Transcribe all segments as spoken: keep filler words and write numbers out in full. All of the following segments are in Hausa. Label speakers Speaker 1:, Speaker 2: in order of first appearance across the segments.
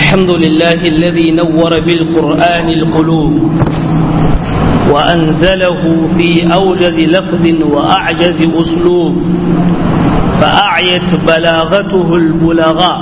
Speaker 1: الحمد لله الذي نور بالقرآن القلوب وأنزله في أوجز لفظ وأعجز أسلوب فأعيت بلاغته البلغاء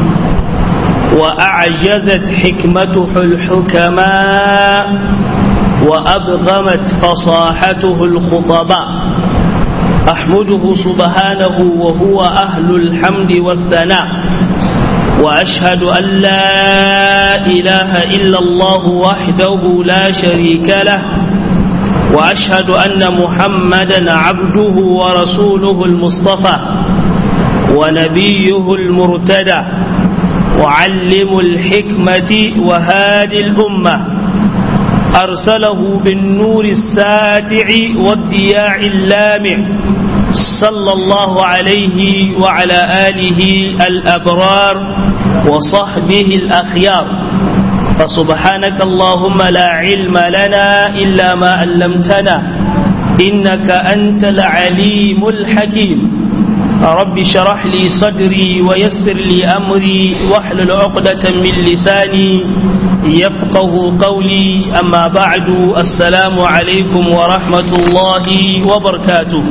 Speaker 1: وأعجزت حكمته الحكماء وأبغمت فصاحته الخطباء أحمده سبحانه وهو أهل الحمد والثناء وأشهد أن لا إله إلا الله وحده لا شريك له وأشهد أن محمدا عبده ورسوله المصطفى ونبيه المرتدى وعلم الحكمة وهادي الأمة أرسله بالنور الساتع والضياء اللامع صلى الله عليه وعلى آله الأبرار وصحبه الأخيار فسبحانك اللهم لا علم لنا إلا ما علمتنا إنك أنت العليم الحكيم رب شرح لي صدري ويسر لي أمري واحلل عقدة من لساني يفقه قولي أما بعد السلام عليكم ورحمة الله وبركاته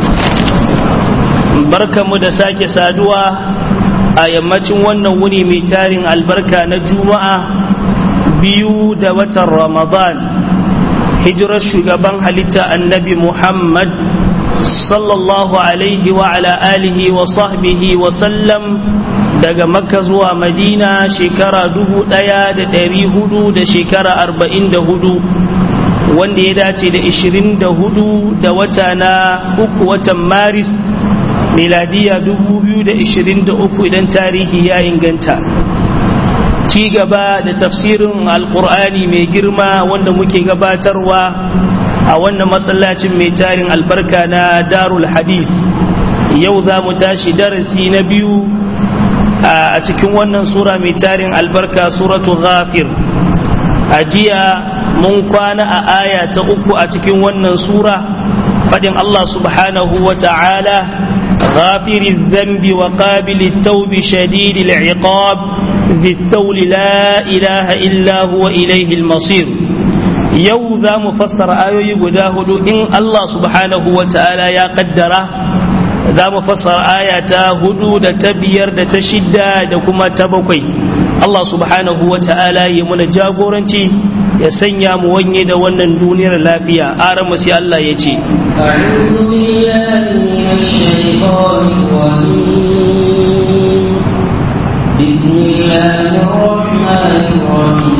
Speaker 1: barka mu da sake saduwa a yammacin wannan wuni mai tarin albarka na juma'a biyu da watan ramadan hijirar shugaban halitta annabi muhammad sallallahu alaihi wa ala alihi wa sahbihi wa sallam daga makka zuwa madina shekara dubu daya da dari hudu da shekara arba'in da hudu wanda ya dace da ishirin da hudu da wata na uku watan maris miladiya dubu biyu da ishirin da uku idan tarihi ya inganta ci gaba da tafsirin alkur'ani mai girma wanda muke gabatarwa a wannan masallacin mai tarin albarka na darul hadith yau za mu tashi darasi na biyu a cikin wannan sura mai tarin albarka suratu ghafir a jiya mun kwana a aya ta uku a cikin wannan sura fadin Allah subhanahu wa ta'ala غافر الذنب وقابل التوب شديد العقاب ذي الطول لا إله إلا هو إليه المصير yau za mu fassara ayoyi guda hudu in Allah subhanahu wa ta'ala ya kaddara za mu fassara aya ta hudu da ta biyar da ta shidda da kuma ta bakwai Allah subhanahu wa ta'ala ya muna jagoranci ya sanya mu wanye da wannan duniyar lafiya aran mu sai Allah ya ce a'udhu billahi minash shaitanir rajim bismillahir rahmanir rahim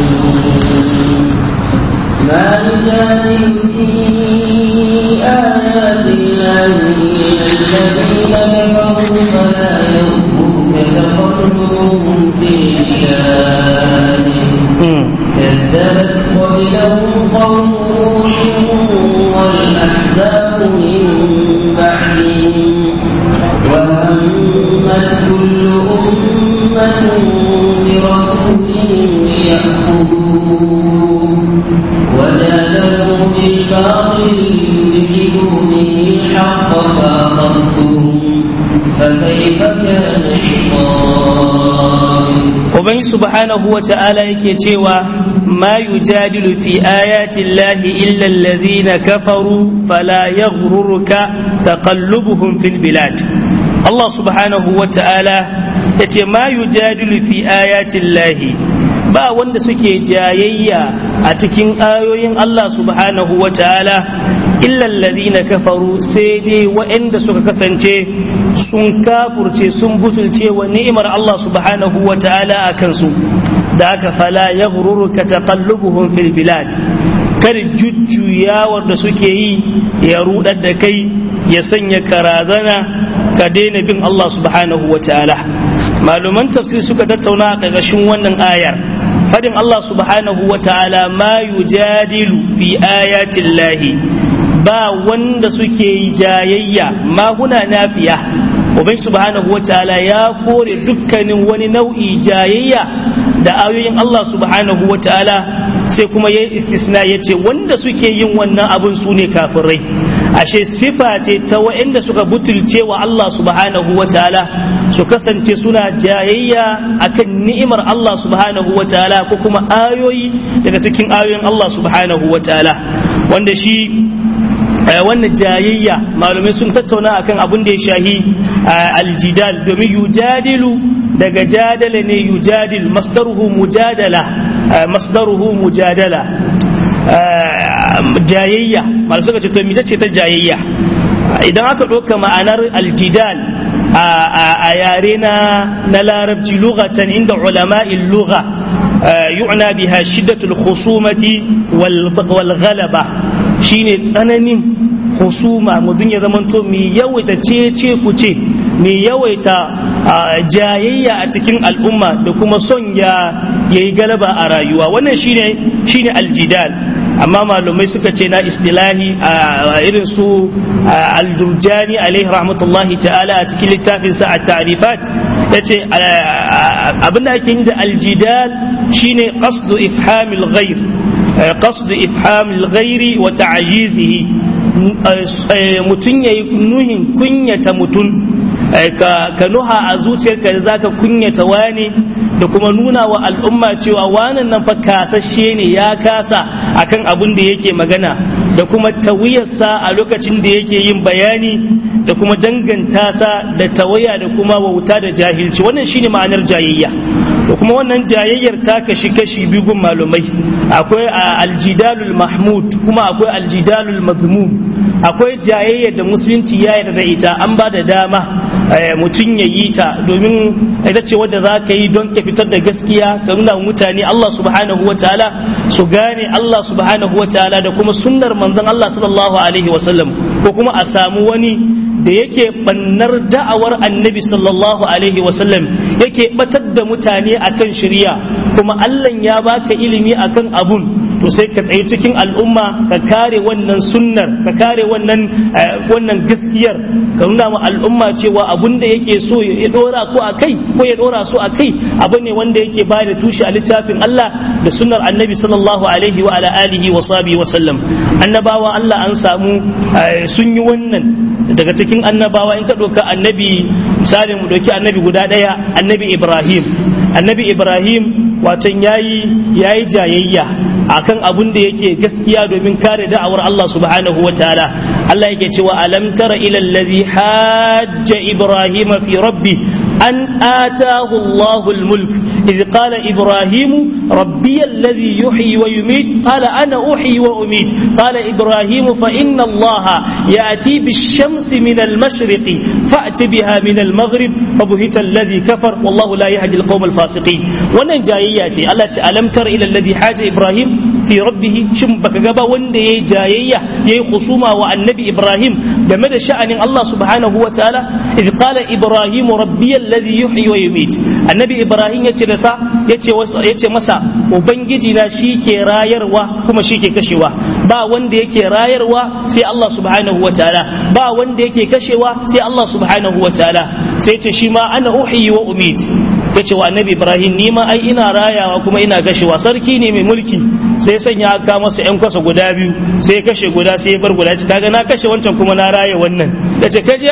Speaker 1: ما يجادل في آيات الله إلا الذين كفروا فلا يغرك تقلبهم في البلاد كذبت قبلهم قوم نوح والأحزاب من بعدهم وهمت كل أمة برسولهم ليأخذوه وجادلوا بالباطل ليدحضوا به الحق فأخذتهم فكيف كان عقاب وبين سبحانه وتعالى يكتوى ما يجادل في آيات الله إلا الذين كفروا فلا يغررك تقلبهم في البلاد الله سبحانه وتعالى يتي ما يجادل في آيات الله ba wanda suke jayayya a cikin ayoyin Allah subhanahu wa ta'ala illa alladhina kafaru sai dai waɗanda suka kasance sun kafurce sun butulce wa ni'imar Allah subhanahu wa ta'ala akan su da aka fala yaghruruka taqallubuhum fil bilad kar jujjuyawar da suke yi ya rudar da kai ya sanya karazana ka daina bin Allah subhanahu wa ta'ala maluman tafsir suka tattauna a ƙarƙashin wannan ayar fadin Allah subhanahu wa ta'ala ma yujadilu fi ayatin lahi ba wanda suke yi jayayya ma huna nafiya ubai subhanahu wa ta'ala ya kore dukkanin wani nau'i jayayya da ayoyin Allah subhanahu wataala sai kuma yayi istisna yace wanda suke yin wannan abun su ne kafirai ashe sifa ce ta waɗanda suka butulce wa Allah subhanahu wataala su kasance suna jayayya akan ni'imar Allah subhanahu wataala ko kuma ayoyi daga cikin ayoyin Allah subhanahu wataala wanda shi wannan jayayya malumai sun tattauna akan abin da ya shahi aljidal domin yujadilu daga jadala ne yujadil masdaruhu mujadala masdaruhu mujadala jayayya malamai suka ce to mita ce ta jayayya idan aka ɗauka ma'anar aljidal a yare na na larabci lughatan inda ulama'il lugha yu'na biha shiddatul khusumati wal ghalaba shine tsananin husuma mutum ya zamanto mai yawaita cece ku ce mai yawaita jayayya a cikin al'umma da kuma son ya yayi galaba a rayuwa wannan shine shine aljidal amma malumai suka ce na istilahi a irin su al-Jurjani alaihi rahmatullahi ta'ala a cikin littafin sa at-ta'rifat yace abinda ake yi da aljidal shine qasdu ifhamil ghayr qasdu ifhamil ghayri wa ta'jizihi mutun yayi nuhin kunyata mutun ka nuha a zuciyarka da zaka kunyata wani da kuma nuna wa al'umma cewa wannan nan fa kasashe ne ya kasa akan abin da yake magana da kuma tawiyarsa a lokacin da yake yin bayani da kuma danganta sa da tawaya da kuma wauta da jahilci wannan shine ma'anar jayayya to kuma wannan jayayyar ta kashi kashi biyu gun malumai akwai aljidalul mahmud kuma akwai aljidalul mazmum akwai jayayyar da musulunci ya yarda da ita an ba da dama mutum ya yi ta domin ita ce wadda za ka yi don ka fitar da gaskiya ka nuna mutane Allah subhanahu wa ta'ala su gane Allah subhanahu wa ta'ala da kuma sunnar manzon Allah sallallahu alaihi wa sallam ko kuma a samu wani da yake bannar da'awar annabi sallallahu alaihi wa sallam yake batar da mutane akan shari'a kuma Allah ya baka ilimi akan abun to sai ka tsaye cikin al'umma ka kare wannan sunnar ka kare wannan wannan gaskiyar ka nuna wa al'umma cewa abun da yake so ya dora ko akai ko ya dora su akai abu ne wanda yake bayar da tushe a littafin Allah da sunnar annabi sallallahu alaihi wa ala alihi wa sahbihi wa sallam annabawa Allah an samu sun yi wannan daga cikin annabawa in ka doka annabi misalin mu doki annabi guda daya annabi Ibrahim annabi Ibrahim watan yayi yayi jayayya akan abun da yake gaskiya domin kare da'awar Allah subhanahu wa ta'ala Allah yake cewa alam tara ila allazi hajja Ibrahim fi rabbi أن آتاه الله الملك إذ قال إبراهيم ربي الذي يحيي ويميت قال أنا أحيي وأميت قال إبراهيم فإن الله يأتي بالشمس من المشرق فأت بها من المغرب فبهت الذي كفر والله لا يهدي القوم الفاسقين wannan jayayya ce Allah ta alamtar ila alladhi haja Ibrahim fi rabbih shin baka ga ba wanda yayi jayayya yayi khusuma wa annabi Ibrahim game da sha'anin Allah subhanahu wa ta'ala idh qala Ibrahim rabbi alladhi yuhyi wa yumiit annabi Ibrahim yace da sa yace yace masa ubangiji na shike rayarwa kuma shike kashewa ba wanda yake rayarwa sai Allah subhanahu wa ta'ala ba wanda yake kashewa sai Allah subhanahu wa ta'ala sai yace shi ma ana uhyi wa umiit yace wa annabi Ibrahim ni ma ai ina rayawa kuma ina kashewa sarki ne mai mulki sai sanya aka masa yan kwasa guda biyu sai kashe guda sai ya bar guda ci kaga na kashe wancan kuma na raye wannan yace kaje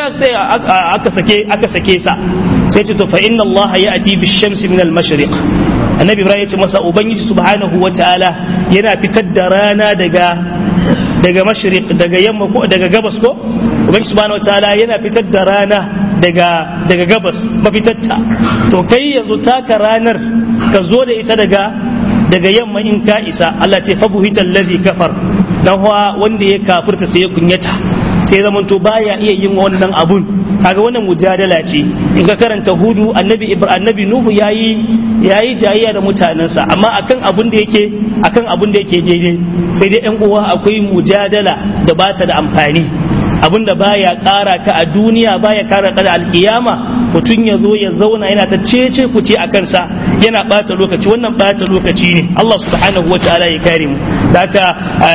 Speaker 1: aka sake aka sake sa sai ce to fa inna Allah ya'ti bish-shamsi min al-mashriq annabi Ibrahim yace masa ubangiji subhanahu wataala yana fitar da rana daga daga mashriq daga yamma ko daga gabas ko ubangiji subhanahu wataala yana fitar da rana daga daga gabas mafitarta to kai yanzu taka ranar ka zo da ita daga daga yamma in ka isa Allah ce fa buhital ladhi kafar dan huwa wanda ya kafirta sai ya kunyata sai zaman to baya iya yin wannan abun kaga wannan mujadala ce in ka karanta hudu annabi annabi nuhu yayi yayi jayayya da mutanansa amma akan abun da yake akan abun da yake daidai sai dai ɗan uwa akwai mujadala da bata da amfani abinda baya ƙara ka a duniya baya ƙara ka da alkiyama mutum ya zo ya zauna yana ta cece kuce a kansa yana ɓata lokaci wannan ɓata lokaci ne Allah subhanahu wa ta'ala ya kare mu da haka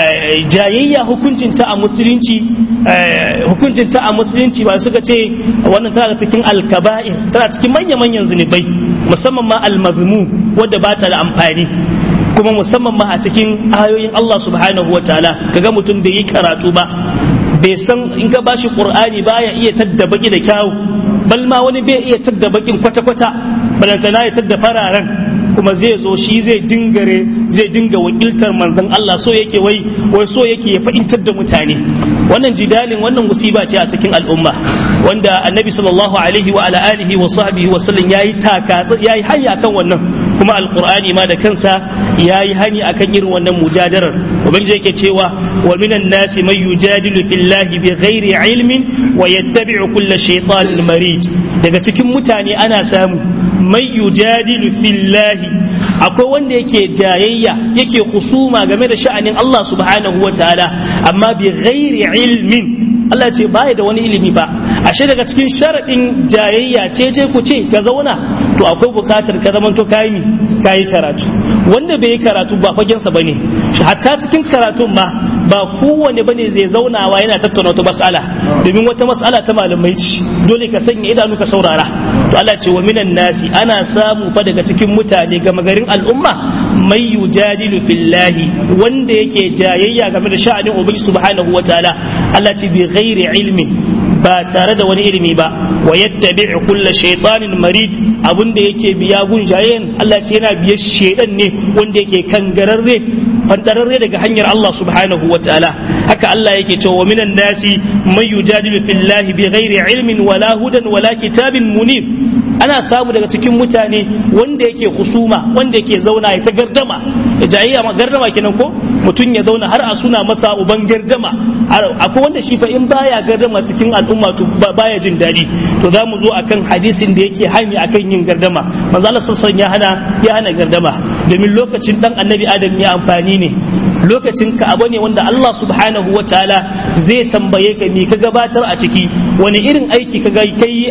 Speaker 1: jayayya hukuncin ta a musulunci hukuncin ta a musulunci ba suka ce wannan tana cikin alkaba'ir tana cikin manya-manyan zunubai musamman ma almazmum wadda ba ta da amfani kuma musamman ma a cikin ayoyin Allah subhanahu wa ta'ala kaga mutum bai yi karatu ba bai san in ka bashi qur'ani baya iya tadda baki da kyawu bal ma wani bai iya tadda bakin kwata-kwata balantana ya tadda fararen kuma zai zo shi zai dingare zai dinga wakiltar manzon Allah so yake wai wai so yake ya fahimtar da mutane wannan jidalin wannan musiba ce a cikin al'umma wanda annabi sallallahu alaihi wa ala alihi wa sahbihi wa sallam yayi taka yayi hanya kan wannan kuma alqur'ani ma da kansa yayi hani akan irin wannan mujadarar ubangiji yake cewa wa minan nasi may yujadilu fillahi bighairi ilmin wa yattabi'u kulla shaytanin marid daga cikin mutane ana samu may yujadilu fillahi akwai wanda yake jayayya yake husuma game da sha'anin Allah subhanahu wa ta'ala amma bi ghairi ilmin Allah ce baya da wani ilimi ba ashe daga cikin sharadin jayayya ce je ku ce ka zauna to akwai bukatar ka zaman to kai mi kai karatu wanda bai yi karatu ba fagen sa bane hatta cikin karatun ma ba kowane bane zai zaunawa yana tattauna wata mas'ala domin wata mas'ala ta malamai ce dole ka sanya idanu ka saurara to Allah ce wa minan nasi ana samu fa daga cikin mutane ga magarin al'umma mai yujadilu fillahi wanda yake jayayya game da sha'anin ubangi subhanahu wataala Allah ce bi ghairi ilmin ba tare da wani ilimi ba wa yattabi'u kulla shaytanin marid abunda yake biya gun jayen Allah ce yana biye shedan ne wanda yake kangararre fandararre daga hanyar Allah subhanahu wataala haka Allah yake cewa minan nasi may yujadilu fillahi bighairi ilmin wala hudan wala kitabin munir ana samu daga cikin mutane wanda yake husuma wanda yake zauna ya ta gardama jayayya ma gardama kenan ko mutum ya zauna har a suna masa uban gardama akwai wanda shi fa in baya gardama cikin al'umma to baya jin dadi to zamu zo akan hadisin da yake hani akan yin gardama manzo Allah sallallahu ya hana ya hana gardama domin lokacin dan annabi Adam ya amfani ne lokacin ka abu ne wanda Allah subhanahu wa ta'ala zai tambaye ka me ka gabatar a ciki wani irin aiki ka kai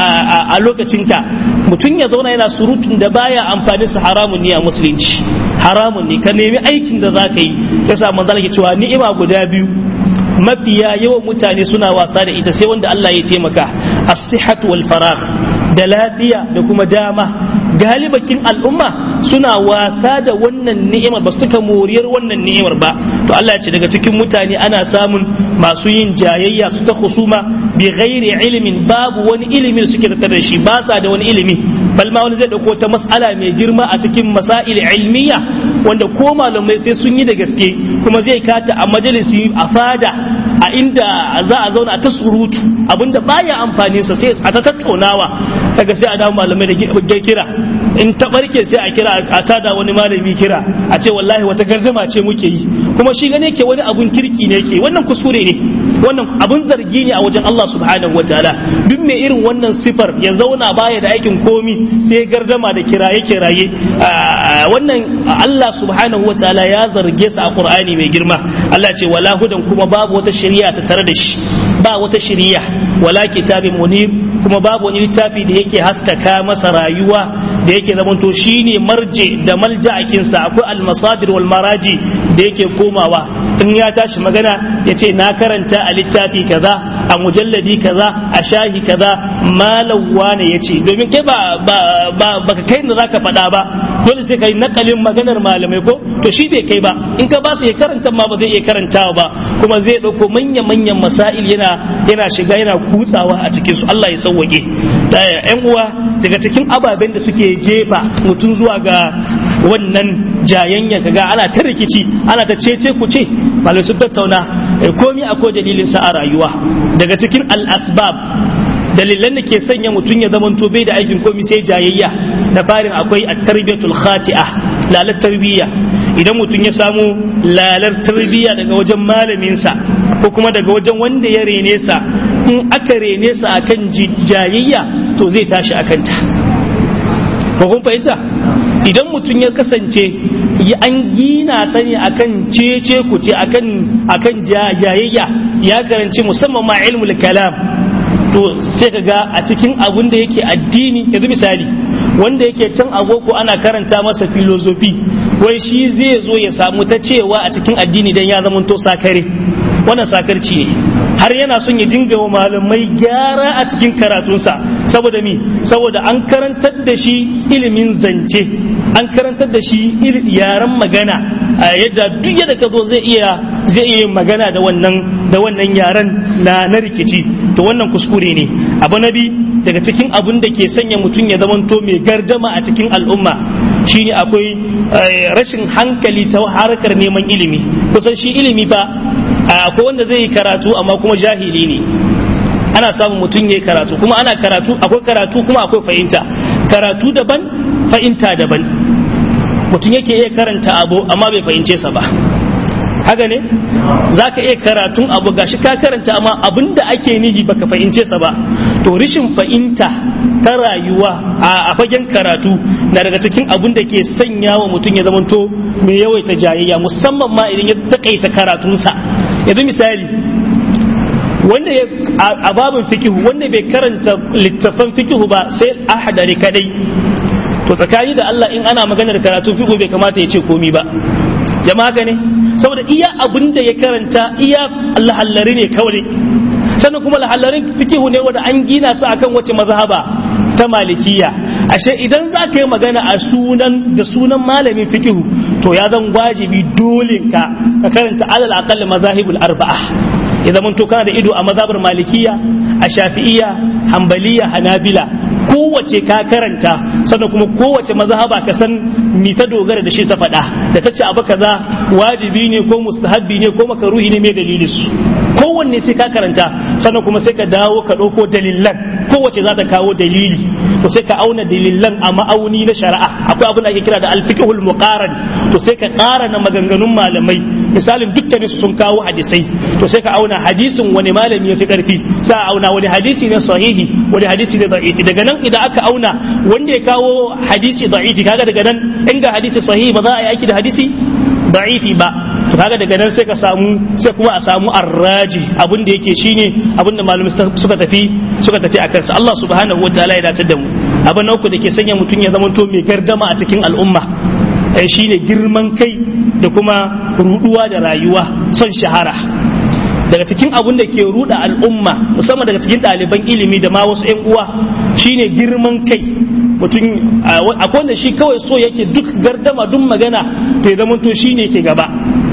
Speaker 1: a lokacin ka mutum ya zauna yana surutun da baya amfani su haramun ne a musulunci haramun ne ka nemi aikin da za ka yi yasa manzo Allah ke cewa ni'ima guda biyu mafiya yawan mutane suna wasa da ita sai wanda Allah ya taimaka as-sihhatu wal faragh da lafiya da kuma dama galibakin al'umma suna wasa da wannan ni'imar ba su moriyar wannan ni'imar ba to Allah ya ce daga cikin mutane ana samun masu yin jayayya su ta husuma bi ghairi ilmin babu wani ilimi da suke da shi ba sa da wani ilimi bal ma wani zai dauko ta mas'ala mai girma a cikin masail ilmiya wanda ko malamai sai sun yi da gaske kuma zai kata a majalisi a fada a inda za a zauna a ta surutu abinda baya amfani sa sai a ta tattaunawa daga sai a dawo malamai da kira in ta barke sai a kira a tada wani malami kira a ce wallahi wata gardama ce muke yi kuma shi gane ke wani abun kirki ne ke wannan kuskure ne wannan abun zargi ne a wajen Allah subhanahu wataala duk mai irin wannan sifar ya zauna baya da aikin komi sai gardama da kiraye kiraye wannan Allah subhanahu wataala ya zarge sa a Qur'ani mai girma Allah ce wala hudan kuma babu wata shari'a ta tare da shi ba wata shari'a wala kitabin munir kuma babu wani littafi da yake haskaka masa rayuwa da yake zamanto shine marje da malja'akin sa akwai al-masadir wal maraji da yake komawa in ya tashi magana yace na karanta a littafi kaza a mujalladi kaza a shahi kaza malawa ne yace domin kai ba ba baka kai da zaka faɗa ba dole sai kai nakalin maganar malamai ko to shi bai kai ba in ka ba su ya karanta ma ba zai iya karantawa ba kuma zai dauko manya manyan masail yana yana shiga yana kutsawa a cikin su Allah ya sauwake ƴan uwa daga cikin ababen da suke jefa mutum zuwa ga wannan jayayya kaga ana ta rikici ana ta cece ku ce malai sun tattauna komai akwai dalilin sa a rayuwa daga cikin al-asbab dalilan da ke sanya mutum ya zama to bai da aikin komai sai jayayya da farin akwai at-tarbiyatul khati'ah lalar tarbiyya idan mutum ya samu lalar tarbiyya daga wajen malamin sa ko kuma daga wajen wanda ya rene sa in aka rene sa akan jayayya to zai tashi akan ta ko kun fahimta idan mutum ya kasance an gina sani akan cece ku ce akan akan jayayya ya karanci musamman ma ilmul kalam to sai ka ga a cikin abun da yake addini yanzu misali wanda yake can agoko ana karanta masa filosofi wai shi zai zo ya samu ta cewa a cikin addini dan ya zama to sakare wannan sakarci ne har yana son ya dinga wa malamai gyara a cikin karatunsa saboda mi saboda an karantar da shi ilimin zance an karantar da shi yaren magana a yadda duk yadda ka zo zai iya zai iya magana da wannan da wannan yaren na na rikici to wannan kuskure ne abu nabi daga cikin abun da ke sanya mutum ya zamanto mai gardama a cikin al'umma shine akwai rashin hankali ta harkar neman ilimi kusan shi ilimi ba akwai wanda zai yi karatu amma kuma jahili ne ana samun mutum ya yi karatu kuma ana karatu akwai karatu kuma akwai fahimta karatu daban fahimta daban mutum yake iya karanta abu amma bai fahimce sa ba haka ne za ka iya karatun abu gashi ka karanta amma abin da ake nihi baka fahimce sa ba to rishin fahimta ta rayuwa a fagen karatu na daga cikin abin da ke sanya wa mutum ya zamanto mai yawaita jayayya musamman ma idan ya takaita karatunsa yanzu misali wanda ya a babin fikihu wanda bai karanta littafan fikihu ba sai ahadari kadai to tsakani da Allah in ana maganar karatu fikihu bai kamata ya ce komi ba jama'a haka ne saboda iya abin da ya karanta iya lahallari ne kawai sannan kuma lahallarin fikihu ne wanda an gina su akan wace mazhaba ta malikiya ashe idan za ka yi magana a sunan da sunan malamin fikihu to ya zan wajibi dole ka ka karanta alal aqall mazahibul arba'a ya zama to kana da ido a mazhabar malikiya a shafi'iyya hanbaliya hanabila kowace ka karanta sannan kuma kowace mazhaba ka san mi ta dogara da shi ta faɗa da ta ce abu kaza wajibi ne ko mustahabbi ne ko makaruhi ne mai dalili su kowanne sai ka karanta sannan kuma sai ka dawo ka ɗauko dalilan kowace za ta kawo dalili to sai ka auna dalilan a ma'auni na shari'a akwai abin da ake kira da alfiqhul muqaran to sai ka ƙara na maganganun malamai misalin dukkanin su sun kawo hadisai to sai ka auna hadisin wani malami ya fi karfi sai a auna wani hadisi ne sahihi wani hadisi ne da'ifi daga nan idan aka auna wanda ya kawo hadisi da'ifi kaga daga nan in ga hadisi sahihi ba za a yi aiki da hadisi da'ifi ba to kaga daga nan sai ka samu sai kuma a samu arraji abin da yake shine abin da malamai suka tafi suka tafi a kansa Allah subhanahu wataala ya dace da mu abin uku da ke sanya mutum ya zama to mai gardama a cikin al'umma shine girman kai da kuma ruduwa da rayuwa son shahara daga cikin abun da ke ruda al'umma musamman daga cikin ɗaliban ilimi da ma wasu 'yan uwa shine girman kai mutum akwai wanda shi kawai so yake duk gardama duk magana to ya zama to shine yake gaba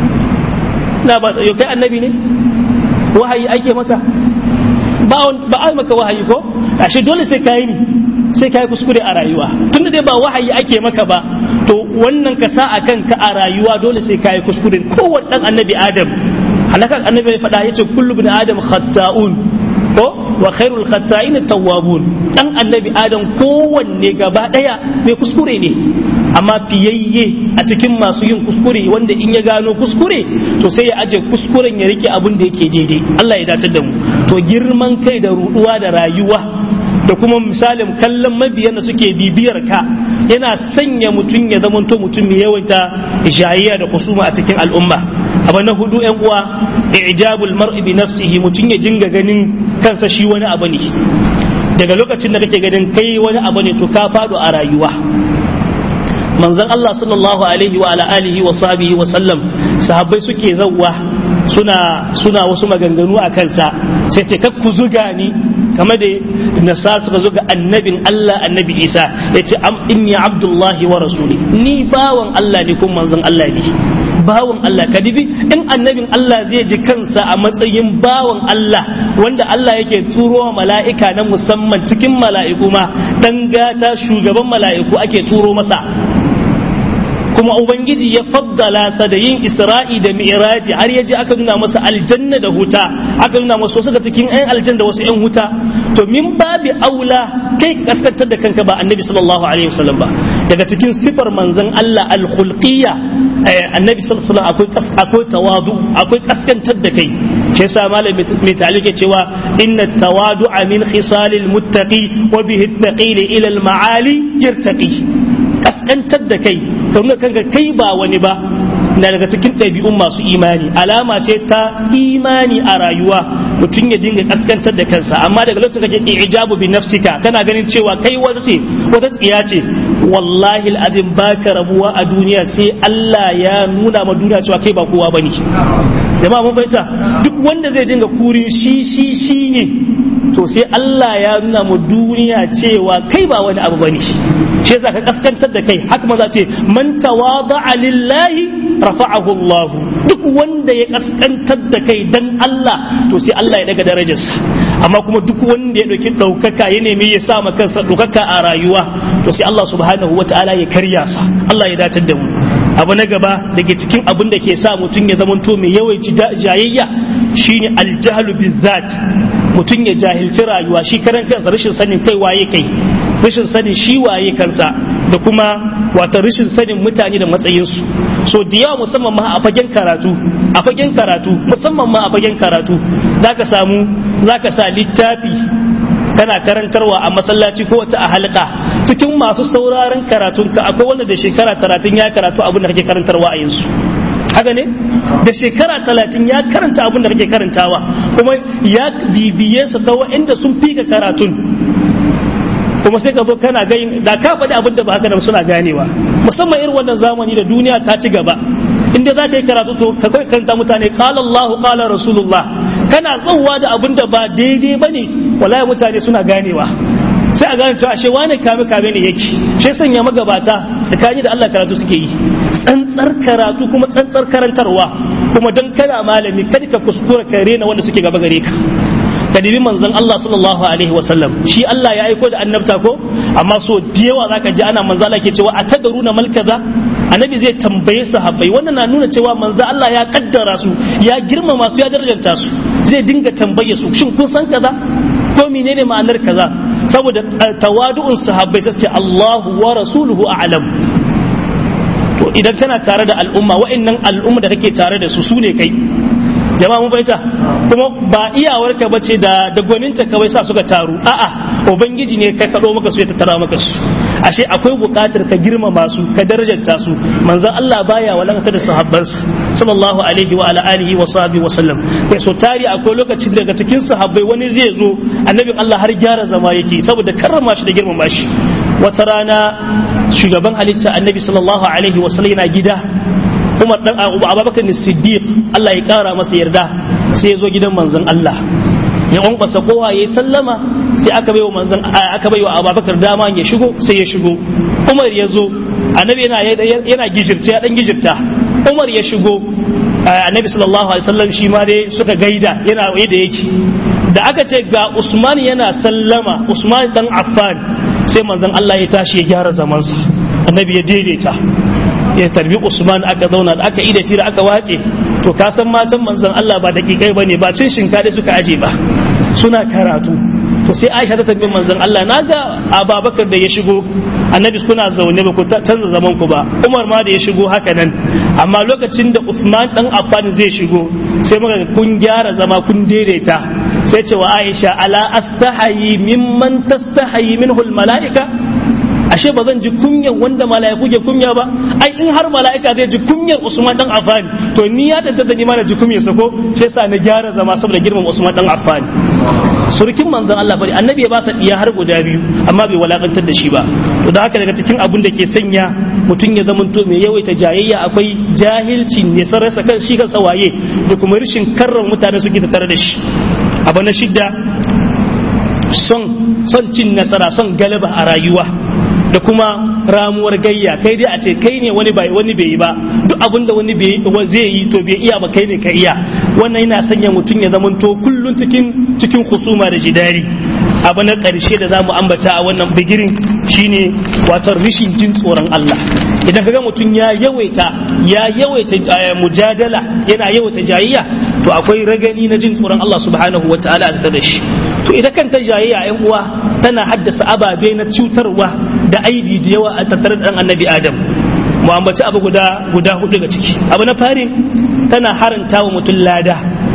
Speaker 1: na ba yau kai annabi ne wahayi ake maka ba ba ai maka wahayi ko ashe dole sai kai ni sai kai kuskure a rayuwa tunda dai ba wahayi ake maka ba to wannan ka sa akan ka a rayuwa dole sai kai kuskure kowanne dan annabi adam halakan annabi ya faɗa yace kullu bin adam khata'un ko wa khairul khata'in at-tawwabun dan annabi adam kowanne gaba daya mai kuskure ne amma fiyayye a cikin masu yin kuskure wanda in ya gano kuskure to sai ya aje kuskuren ya rike abin da yake daidai Allah ya dace da mu to girman kai da ruduwa da rayuwa da kuma misalin kallon mabiyan da suke bibiyar ka yana sanya mutum ya zamanto mutum mai yawaita jayayya da kusuma a cikin al'umma abu na hudu yan uwa ijabul mar'i bi nafsihi mutum ya dinga ganin kansa shi wani abu ne daga lokacin da kake ganin kai wani abu ne to ka fado a rayuwa manzon Allah sallallahu alaihi wa ala alihi wa sahbihi wa sallam sahabbai suke zawwa suna suna wasu maganganu a kansa sai ta kakku zuga ni kamar da nasara suka zuga annabin Allah annabi Isa yace am inni abdullahi wa rasuli ni bawan Allah ne kuma manzon Allah ne bawan Allah kadibi in annabin Allah zai ji kansa a matsayin bawan Allah wanda Allah yake turo mala'ika na musamman cikin mala'iku ma dan gata shugaban mala'iku ake turo masa kuma ubangiji ya faddala sa da yin isra'i da mi'raji har yaji aka nuna masa aljanna da huta aka nuna masa wasu daga cikin ayan aljanna da wasu yan huta to min babi aula kai kaskantar da kanka ba annabi sallallahu alaihi wasallam ba daga cikin sifar manzon Allah al-khulqiyya annabi sallallahu alaihi wasallam akwai akwai tawadu akwai kaskantar da kai shi yasa malam mai talike cewa inna tawadu'a min khisalil muttaqi wa bihi at-taqil ila al-ma'ali yartaqi kaskantar da kai ka nuna kanka kai ba wani ba na daga cikin ɗabi'un masu imani, alama ce ta imani a rayuwa mutum ya dinga kaskantar da kansa, amma daga lokacin da kake ijabu bi nafsika kana ganin cewa kai wata ce wata tsiya ce, wallahi alazim baka rabuwa a duniya sai Allah ya nuna ma duniya cewa kai ba kowa bane. Jama'a mun fahimta, duk wanda zai dinga kurin shi shi shi ne to sai Allah ya nuna mu duniya cewa kai ba wani abu bane. Shi yasa ka kaskantar da kai, haka maza ce man tawada'a lillahi rafa'ahu Allah, duk wanda ya kaskantar da kai dan Allah to sai Allah ya daga darajarsa. Amma kuma duk wanda ya dauki daukaka ya nemi ya sa maka kansa daukaka a rayuwa to sai Allah subhanahu wataala ya karya sa. Allah ya datar da mu. Abu na gaba daga cikin abin da ke sa mutum ya zamanto mai yawanci jayayya shine aljahlu bizzat, mutum ya jahilci rayuwa, shi karan kansa rashin sanin kai waye kai, rashin sanin shi waye kansa, da kuma wata rashin sanin mutane da matsayinsu. So da yawa musamman ma a fagen karatu a fagen karatu musamman ma a fagen karatu zaka samu zaka sa littafi kana karantarwa a masallaci ko wata a halka, cikin masu sauraron karatunka akwai wanda da shekara talatin ya karatu abin da kake karantarwa a yanzu. Haka ne, da shekara talatin ya karanta abin da kake karantawa, kuma ya bibiye su ta wa'inda sun fi ka karatun, kuma sai ka zo kana gani da ka faɗi abin da ba haka da suna ganewa. Musamman irin wannan zamani da duniya ta ci gaba, inda za ka yi karatu to ka kai karanta mutane qala Allahu qala Rasulullah, kana tsawa da abin da ba daidai bane wallahi mutane suna ganewa. Sai a gane cewa ashe wane kame kame ne yake, sai sanya magabata tsakani da Allah karatu suke yi, tsantsar karatu kuma tsantsar karantarwa, kuma dan kana malami kada ka kuskura ka rena wanda suke gaba gare ka. Kadibi manzon Allah sallallahu alaihi wasallam, shi Allah ya aiko da annabta ko, amma so da yawa zaka ji ana manzo Allah ke cewa atadaruna mal kaza, annabi zai tambaye sahabbai, wannan na nuna cewa manzo Allah ya kaddara su, ya girmama su, ya darajanta su, zai dinga tambaye su shin kun san kaza ko menene ma'anar kaza, saboda tawadu'un sahabbai sai ce Allahu wa rasuluhu a'lam. To idan kana tare da al'umma, wa'annan al'umma da kake tare da su sune kai. Jama'a mun bayyana, kuma ba iyawarka bace da da gwaninta kawai sa suka taru, a'a ubangiji ne kai kado maka su ya tattara maka su. Ashe akwai buƙatar ka girmama su, ka darajarta su. Manzon Allah baya walakata da sahabbansa sallallahu alaihi wa ala alihi wa sahbihi wa sallam. Kai so tari akwai lokacin daga cikin sahabbai wani zai zo, annabin Allah har gyara zama yake saboda karrama shi da girmama shi. Wata rana shugaban halitta annabi sallallahu alaihi wa sallam yana gida, Umar dan Abubakar Siddiq Allah ya kara masa yarda, sai ya zo gidan manzon Allah ya kwankwasa kowa ya sallama, sai aka bai wa manzon aka bai wa Abubakar dama ya shigo, sai ya shigo. Umar ya zo, annabi yana yana gijirta ya dan gijirta. Umar ya shigo, annabi sallallahu alaihi wasallam shi ma dai suka gaida yana waye da yake. Da aka ce ga Usman yana sallama, Usman dan Affan, sai manzon Allah ya tashi ya gyara zamansa, annabi ya daidaita ya tarbi Usman, aka zauna da aka ida tira aka wace. To ka san matan manzon Allah ba dakikai bane, ba cin shinkafa suka aje ba, suna karatu. To sai Aisha ta tambaye manzon Allah, naga Abubakar da ya shigo annabi kuna zaune ba ku canza zaman ku ba, Umar ma da ya shigo haka nan, amma lokacin da Usman dan Affan zai shigo sai muka kun gyara zama kun daidaita. Sai ce wa Aisha, ala astahayi mimman tastahayi minhu al malaika, ashe ba zan ji kunyar wanda mala'iku ke kunya ba? Ai in har mala'ika zai ji kunyar Usman dan Affan, to ni ya tantance ni ma na ji kunyar sa ko, sai sa na gyara zama saboda girman Usman dan Affan. Surukin manzon Allah bari, annabi ya ba sa diya har guda biyu amma bai walakantar da shi ba. To da haka daga cikin abin da ke sanya mutum ya zamanto mai yawaita jayayya akwai jahilci ne, sarrasa kan shi kansa waye, da kuma rashin karran mutane suke tattare da shi. Abu na shidda, son son cin nasara, son galaba a rayuwa, da kuma ramuwar gayya. Kai dai a ce kai ne wani bai wani bai yi ba, duk abin da wani bai zai yi to bai iya ba, kai ne ka iya. Wannan yana sanya mutum ya zamanto kullun cikin cikin husuma da jidari. Abu na ƙarshe da zamu ambata a wannan bigirin shine wato rishin jin tsoron Allah. Idan kaga mutum ya yawaita ya yawaita mujadala, yana yawaita jayayya, to akwai ragani na jin tsoron Allah subhanahu wataala a da shi. To ita kanta jayayya ƴan uwa tana haddasa ababe na cutarwa da aibi da yawa a tattare da annabi Adam. Mu ambaci abu guda guda hudu daga ciki. Abu na fari, tana haranta wa mutum lada.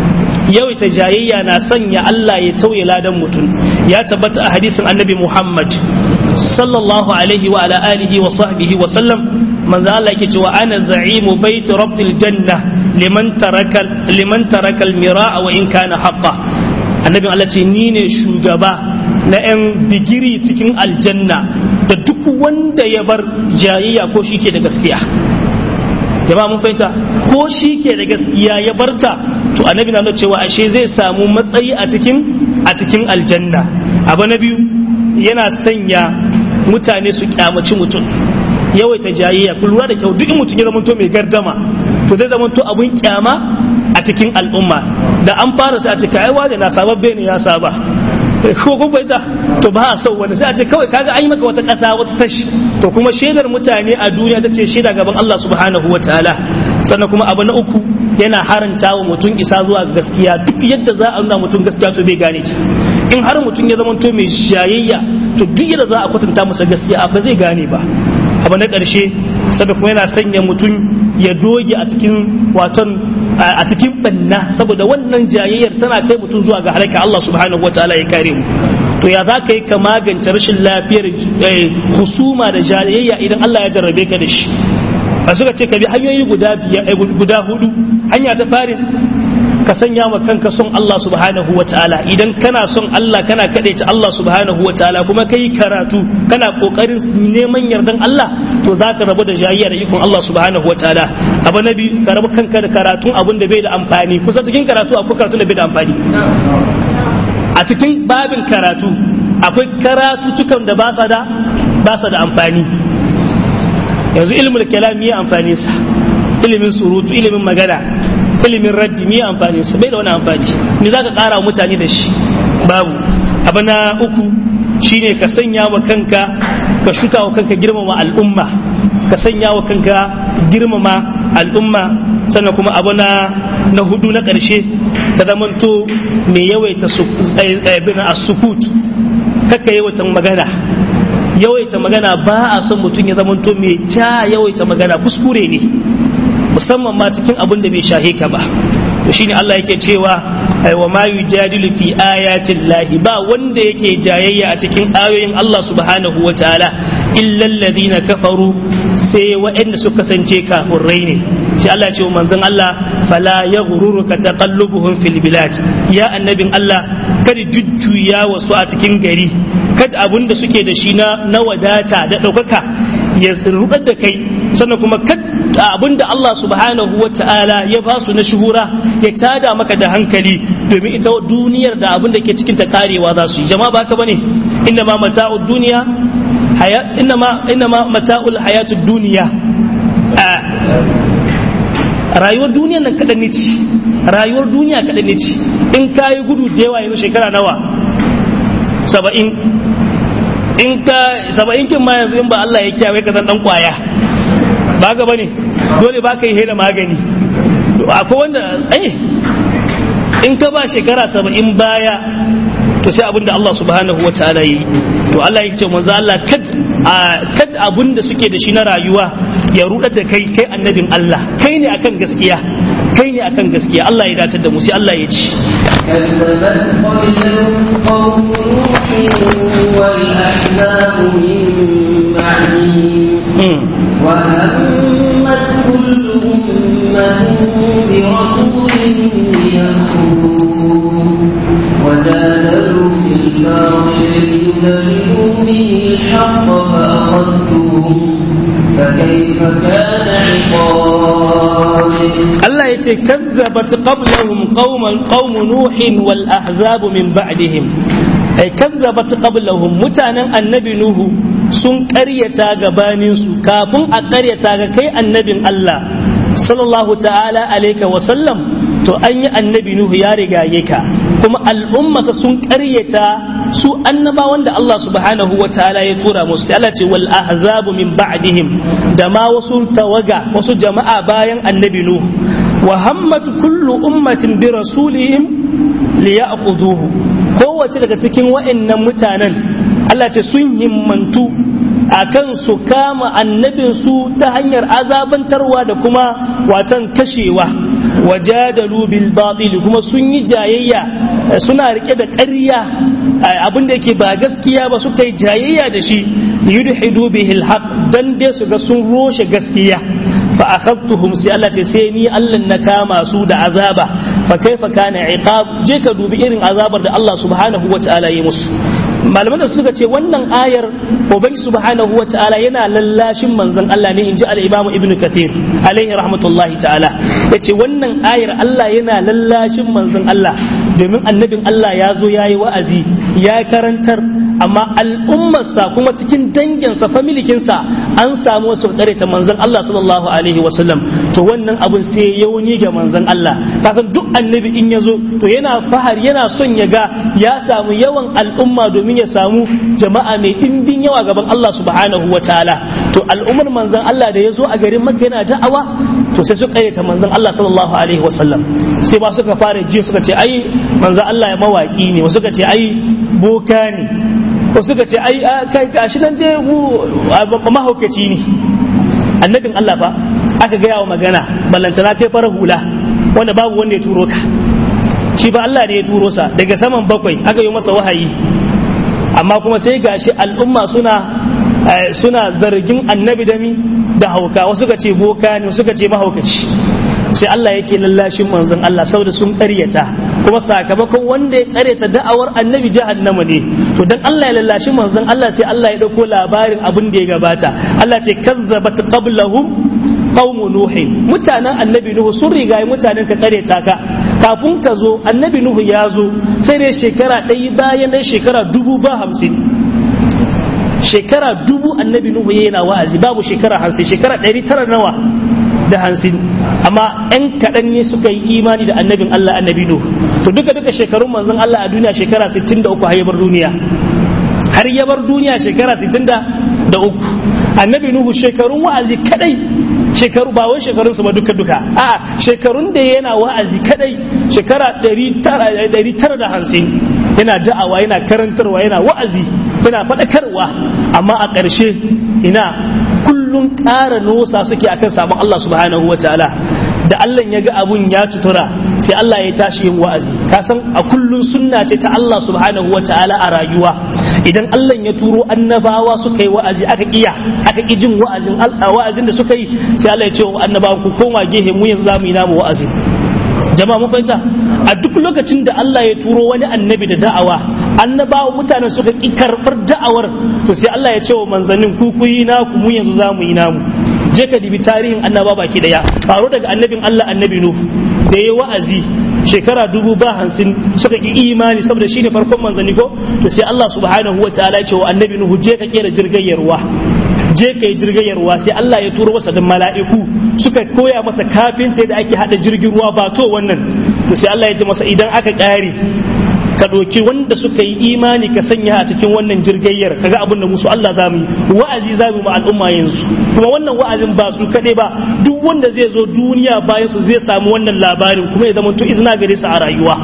Speaker 1: yawaita jayayya na sanya Allah ya tauye ladan mutum. Ya tabbata a hadisin annabi Muhammad sallallahu alaihi wa ala alihi wa sahbihi wa sallam, manzo Allah yake cewa ana za'imu bait rabbil janna liman taraka liman taraka al-mira'a wa in kana haqqan. Annabi Allah ce ni ne shugaba na yan bigiri cikin aljanna da duk wanda ya bar jayayya ko shi ke da gaskiya. Jama'a mun fahimta, ko shi ke da gaskiya ya barta, to annabi na cewa ashe zai samu matsayi a cikin a cikin aljanna. Abu na biyu, yana sanya mutane su kyamaci mutum, yawaita jayayya. Ku lura da kyau, duk mutum ya zamanto mai gardama to zai zamanto abun kyama a cikin al'umma. Da an fara sai a ce kai wani na sababbe ne ya saba ko kun fahimta, to ba a sau wani sai a ce kawai kaga an yi maka wata ƙasa wata tashi. To kuma shaidar mutane a duniya ta ce shaida gaban Allah subhanahu wa ta'ala. Sannan kuma abu na uku, yana haranta wa mutum isa zuwa gaskiya. Duk yadda za a nuna mutum gaskiya to bai gane ta. In har mutum ya zamanto mai shayayya, to duk yadda za a kwatanta masa gaskiya ba zai gane ba. Abu na ƙarshe, saboda kuma yana sanya mutum ya doge a cikin waton a cikin banna, saboda wannan jayayyar tana kai mutum zuwa ga halaka. Allah subhanahu wa ta'ala ya kare mu. To ya za ka yi ka magance rashin lafiyar husuma da jayayya idan Allah ya jarrabe ka da shi? A suka ce ka bi hanyoyi guda biyar guda hudu. Hanya ta farin, ka sanya wa kanka son Allah subhanahu wa ta'ala. Idan kana son Allah, kana kadaita Allah subhanahu wa ta'ala, kuma kai karatu kana kokarin neman yardan Allah, to za ka rabu da jayayya da ikon Allah subhanahu wa ta'ala. Abu na biyu, ka rabu kanka da karatun abun da bai da amfani. Kusa cikin karatu akwai karatun da bai da amfani. A cikin babin karatu akwai karatutukan da ba sa da ba sa da amfani. Yanzu ilmul kalam ya amfani sa, ilimin surutu, ilimin magana, ilimin raddi me amfani sa? Bai da wani amfani. Me zaka ƙara mutane da shi? Babu. Abu na uku shine ka sanya wa kanka, ka shuka wa kanka girmama al'umma, ka sanya wa kanka girmama al'umma. Sannan kuma abu na na hudu na ƙarshe, ka zamanto mai yawaita bin as-sukut, kaka yawaita magana. Yawaita magana ba a son mutum ya zamanto mai ja yawaita magana, kuskure ne, musamman ma cikin abin da bai shahe ka ba. To shine Allah yake cewa wa ma yujadilu fi ayatin lahi, ba wanda yake jayayya a cikin ayoyin Allah subhanahu wa ta'ala illa alladhina kafaru, sai waɗanda suka kasance kafirai ne. Sai Allah ce wa manzon Allah, fala yaghruruka taqallubuhum fil bilad, ya annabin Allah kada jujjuya wasu a cikin gari, kada abun da suke da shi na na wadata da ɗaukaka ya rudar da kai. Sannan kuma kada abun da Allah subhanahu wa ta'ala ya ba su na shuhura ya tada maka da hankali, domin ita duniyar da abun da ke cikin ta karewa za su yi. Jama'a ba haka bane? Inna ma mata'ud dunya hayat inna ma inna ma mata'ul hayatud dunya. Rayuwar duniya nan kadan ne ci, rayuwar duniya kadan ne ci. In kayi gudu da yawa yanzu shekara nawa? saba'in. In ka saba'in kin ma yanzu in ba Allah ya kiyaye ka zan dan kwaya, ba ga bane, dole ba ka yi hela magani. Akwai wanda eh in ka ba shekara saba'in baya, to sai abinda Allah subhanahu wa ta'ala yi. To Allah ya ce manzo Allah kad kad abinda suke da shi na rayuwa ya rudar da kai, kai annabin Allah, kai ne akan gaskiya, kai ne akan gaskiya. Allah ya datar da mu. Sai Allah ya ce
Speaker 2: كذبت قبلهم قوم نوح والأحزاب من بعدهم وهمت كل أمة برسول يأخذوه وجادلوا في الباطل ليدلوا به الحق فأخذتهم فكيف كان عقاب.
Speaker 1: Allah ya ce kazzabat qablahum qauman qaum nuhin wal ahzab min ba'dihim, ay kazzabat qablahum, mutanen annabi nuhu sun ƙaryata gabanin su. Kafin a ƙaryata ga kai annabin Allah sallallahu ta'ala alaihi wa sallam, to an yi annabi nuhu ya rigaye ka, kuma al'ummarsa sun ƙaryata su annabawan da Allah subhanahu wa ta'ala ya tura musu. Allah ce wal ahzabu min ba'dihim, da ma wasu tawaga, wasu jama'a bayan annabi nuhu. Wa hammat kullu ummatin bi rasulihim liya'khudhuhu, kowace daga cikin wa'annan mutanen Allah ce sun himmantu akan su kama annabin su ta hanyar azabantarwa da kuma watan kashewa. wajadalu bil batil kuma sun yi jayayya suna rike da ƙarya abinda yake ba gaskiya ba suka yi jayayya da shi yudhidu bihi al haqq dan dai su ga sun roshe gaskiya fa akhadtuhum sai Allah ce sai ni Allah na kama su da azaba fa kaifa kana iqab je ka dubi irin azabar da Allah subhanahu wataala ya musu malaman da suka ce wannan ayar ubangi subhanahu wataala yana lallashin manzon Allah ne inji al-Imam Ibn Kathir alaihi rahmatullahi ta'ala yace wannan ayar Allah yana lallashin manzon Allah domin annabin Allah ya zo yayi wa'azi ya karantar amma al'ummarsa kuma cikin danginsa familikinsa an samu wasu tsare ta manzon Allah sallallahu alaihi wasallam to wannan abun sai yauni ga manzon Allah kasan duk annabi in yazo to yana fahari yana son ya ga ya samu yawan al'umma domin ya samu jama'a mai dimbin yawa gaban Allah subhanahu wataala to al'ummar manzon Allah da yazo a garin Makka yana da'awa to sai su kayyata manzon Allah sallallahu alaihi wasallam sai ba suka fara ji suka ce ai manzon Allah ya mawaki ne wasu suka ce ai boka ne wasu suka ce ai kai gashi nan dai mahaukaci ne annabin Allah fa aka ga yawo magana ballantana kai fara hula wanda babu wanda ya turo ka shi ba Allah ne ya turo sa daga saman bakwai aka yi masa wahayi amma kuma sai gashi al'umma suna suna zargin annabi da mi da hauka wasu ka ce boka ne wasu ka ce mahaukaci sai Allah yake lallashin manzon Allah saboda sun ƙaryata kuma sakamakon wanda ya ƙaryata da'awar annabi jahannama ne to dan Allah ya lallashi manzon Allah sai Allah ya dauko labarin abin da ya gabata Allah ce kazzabat qablahum qaumu nuhin mutanen annabi nuhu sun riga mutanen ka ƙaryata ka kafin ka zo annabi nuhu ya zo sai dai shekara ɗaya bayan dai shekara dubu ba hamsin shekara dubu annabi nuhu yana wa'azi babu shekara hamsin shekara ɗari tara nawa da hansin amma ɗan kaɗan ne suka yi imani da annabin Allah annabi Nuhu to duka duka shekarun manzon Allah a duniya shekara sittin da uku har ya bar duniya har ya bar duniya shekara sittin da uku annabi Nuhu shekarun wa'azi kadai shekaru ba wai shekarun su ba duka duka a'a shekarun da yana wa'azi kadai shekara ɗari tara da hamsin yana da'awa yana karantarwa yana wa'azi yana faɗakarwa amma a ƙarshe ina kullum ƙara nosa suke akan sabon Allah subhanahu wa ta'ala da Allah ya ga abun ya tutura sai Allah ya tashi yin wa'azi ka san a kullum sunna ce ta Allah subhanahu wa ta'ala a rayuwa idan Allah ya turo annabawa suka yi wa'azi aka kiya aka ki jin wa'azin wa'azin da suka yi sai Allah ya ce wa annabawa ku koma gehe mu yanzu zamu yi namu wa'azi jama'a mun fahimta a duk lokacin da Allah ya turo wani annabi da da'awa annabawa mutanen suka ki karbar da'awar to sai Allah ya ce wa manzannin ku ku yi naku mu yanzu zamu yi namu je ka dibi tarihin annaba baki daya faro daga annabin Allah annabi Nuh da yayi wa'azi shekara dubu ba hamsin suka ki imani saboda shine farkon manzanni ko to sai Allah subhanahu wataala ya ce wa annabi Nuh je ka kera jirgayyar ruwa je ka yi jirgayyar ruwa sai Allah ya turo masa da mala'iku suka koya masa kafinta da ake hada jirgin ruwa ba to wannan to sai Allah ya ce masa idan aka kare ka ɗauki wanda suka yi imani ka sanya a cikin wannan jirgayyar kaga abin da musu Allah za mu yi wa'azi za mu ma al'umma yanzu kuma wannan wa'azin ba su kaɗai ba duk wanda zai zo duniya bayan su zai samu wannan labarin kuma ya zama to izina gare su a rayuwa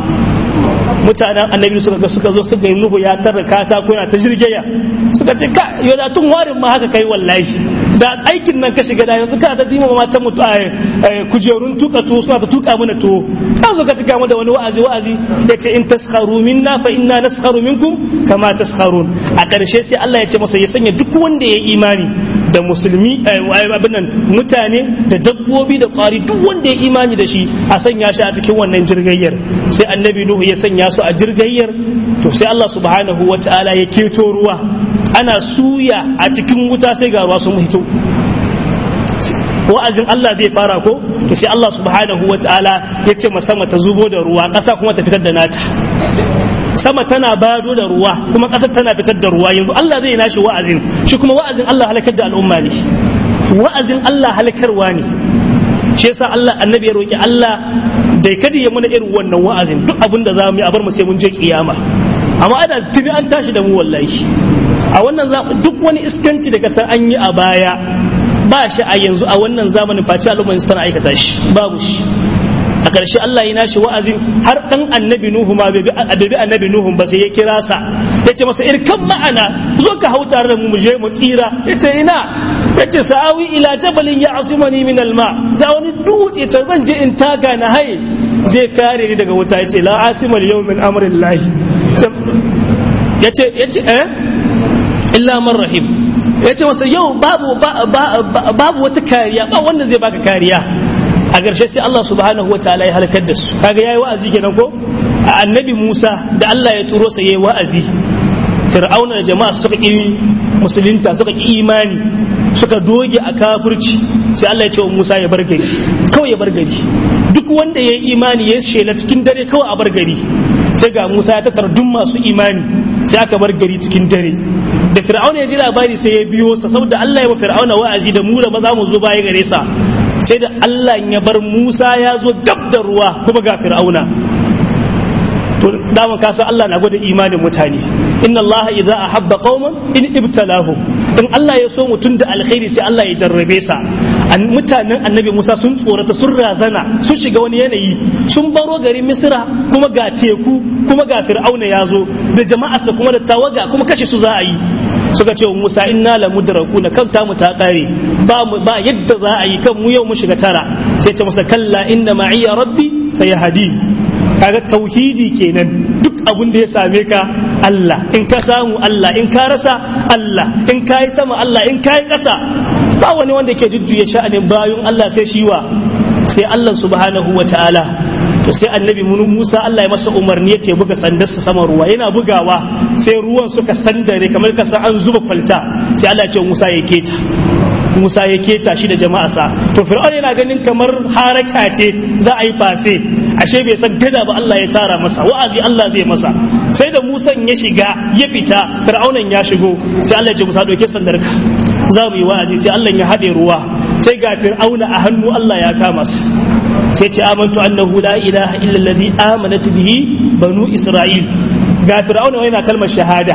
Speaker 1: mutanen annabi suka ga suka zo suka yi nuhu ya tarra katako yana ta jirgayya suka ce ka yau da tun warin ma haka kai wallahi da aikin nan ka shiga da yanzu ka ta dima mata mutu a kujerun tuka tuwo suna ta tuka mana tuwo ka zo ka cika mu da wani wa'azi wa'azi yace in taskharu minna fa inna naskharu minkum kama taskharun a ƙarshe sai Allah ya ce masa ya sanya duk wanda ya yi imani da musulmi abin nan mutane da dabbobi da ƙwari duk wanda ya imani da shi a sanya shi a cikin wannan jirgayyar sai annabi nuhu ya sanya su a jirgayyar to sai Allah subhanahu wataala ya keto ruwa ana suya a cikin wuta sai ga ruwa sun hito wa'azin Allah zai fara ko to sai Allah subhanahu wataala ya ce sama ta zubo da ruwa ƙasa kuma ta fitar da nata sama tana bado da ruwa kuma ƙasar tana fitar da ruwa yanzu Allah zai nashi wa'azin shi kuma wa'azin Allah halakar da al'umma ne wa'azin Allah halakarwa ne shi yasa Allah annabi ya roki Allah dai kada ya mana irin wannan wa'azin duk abin da zamu yi a bar mu sai mun je kiyama amma ana tuni an tashi da mu wallahi a wannan duk wani iskanci da kasar an yi a baya ba shi a yanzu a wannan zamanin face al'umma su tana aikata shi babu shi a ƙarshe Allah ya nashi wa'azin har dan annabi nuhu ma bai bi annabi nuhu ba sai ya kira sa yace masa irkan ma'ana zo ka hau tare da mu mu je mu tsira yace ina yace sa'awi ila jabalin ya'simani min alma da wani dutse ta zan je in taka na haye zai kare ni daga wuta yace la asimal yawm min amrillahi yace yace eh illa man rahim yace masa yau babu babu wata kariya ba wanda zai baka kariya a ƙarshe sai Allah subhanahu wataala ya halakar da su kaga yayi wa'azi kenan ko annabi Musa da Allah ya turo sa yayi wa'azi Fir'auna da jama'a suka ki musulunta suka ki imani suka doge a kafirci sai Allah ya ce wa Musa ya bar gari kawai ya bar gari duk wanda yayi imani ya shela cikin dare kawai a bar gari sai ga Musa ya tattara duk masu imani sai aka bar gari cikin dare da Fir'auna ya ji labari sai ya biyo sa saboda Allah ya wa Fir'auna wa'azi da mu da maza mu zo baya gare sa sai da Allah ya bar Musa ya zo gab da ruwa kuma ga Fir'auna to dama ka san Allah na gwada imanin mutane inna Allah idza ahabba qauman in ibtalahum in Allah ya so mutun da alkhairi sai Allah ya jarrabe sa mutanen annabi Musa sun tsorata sun razana sun shiga wani yanayi sun baro garin Misra kuma ga teku kuma ga Fir'auna ya zo da jama'arsa kuma da tawaga kuma kashe su za a yi suka ce wa Musa inna la mudrakuna kan ta mu ta kare ba ba yadda za a yi kan mu yau mu shiga tara sai ce masa kalla inna ma'iya rabbi sayahdi kaga tauhidi kenan duk abin da ya same ka Allah in ka samu Allah in ka rasa Allah in ka yi sama Allah in ka yi ƙasa ba wani wanda ke jujjuya sha'anin bayun Allah sai shi wa sai Allah subhanahu wa ta'ala to sai annabi Musa Allah ya masa umarni yake buga sandarsa sama ruwa yana bugawa sai ruwan suka sandare kamar ka san an zuba kwalta sai Allah ya ce Musa ya keta Musa ya keta shi da jama'arsa to Fir'aun yana ganin kamar haraka ce za a yi fase ashe bai san gada ba Allah ya tara masa wa'azi Allah zai masa sai da Musa ya shiga ya fita Fir'aunan ya shigo sai Allah ya ce Musa doke sandarka za mu yi wa'azi sai Allah ya haɗe ruwa sai ga Fir'auna a hannu Allah ya kama sa sai ce amantu annahu la ilaha illa alladhi amanat bihi banu isra'il ga Fir'auna yana kalmar shahada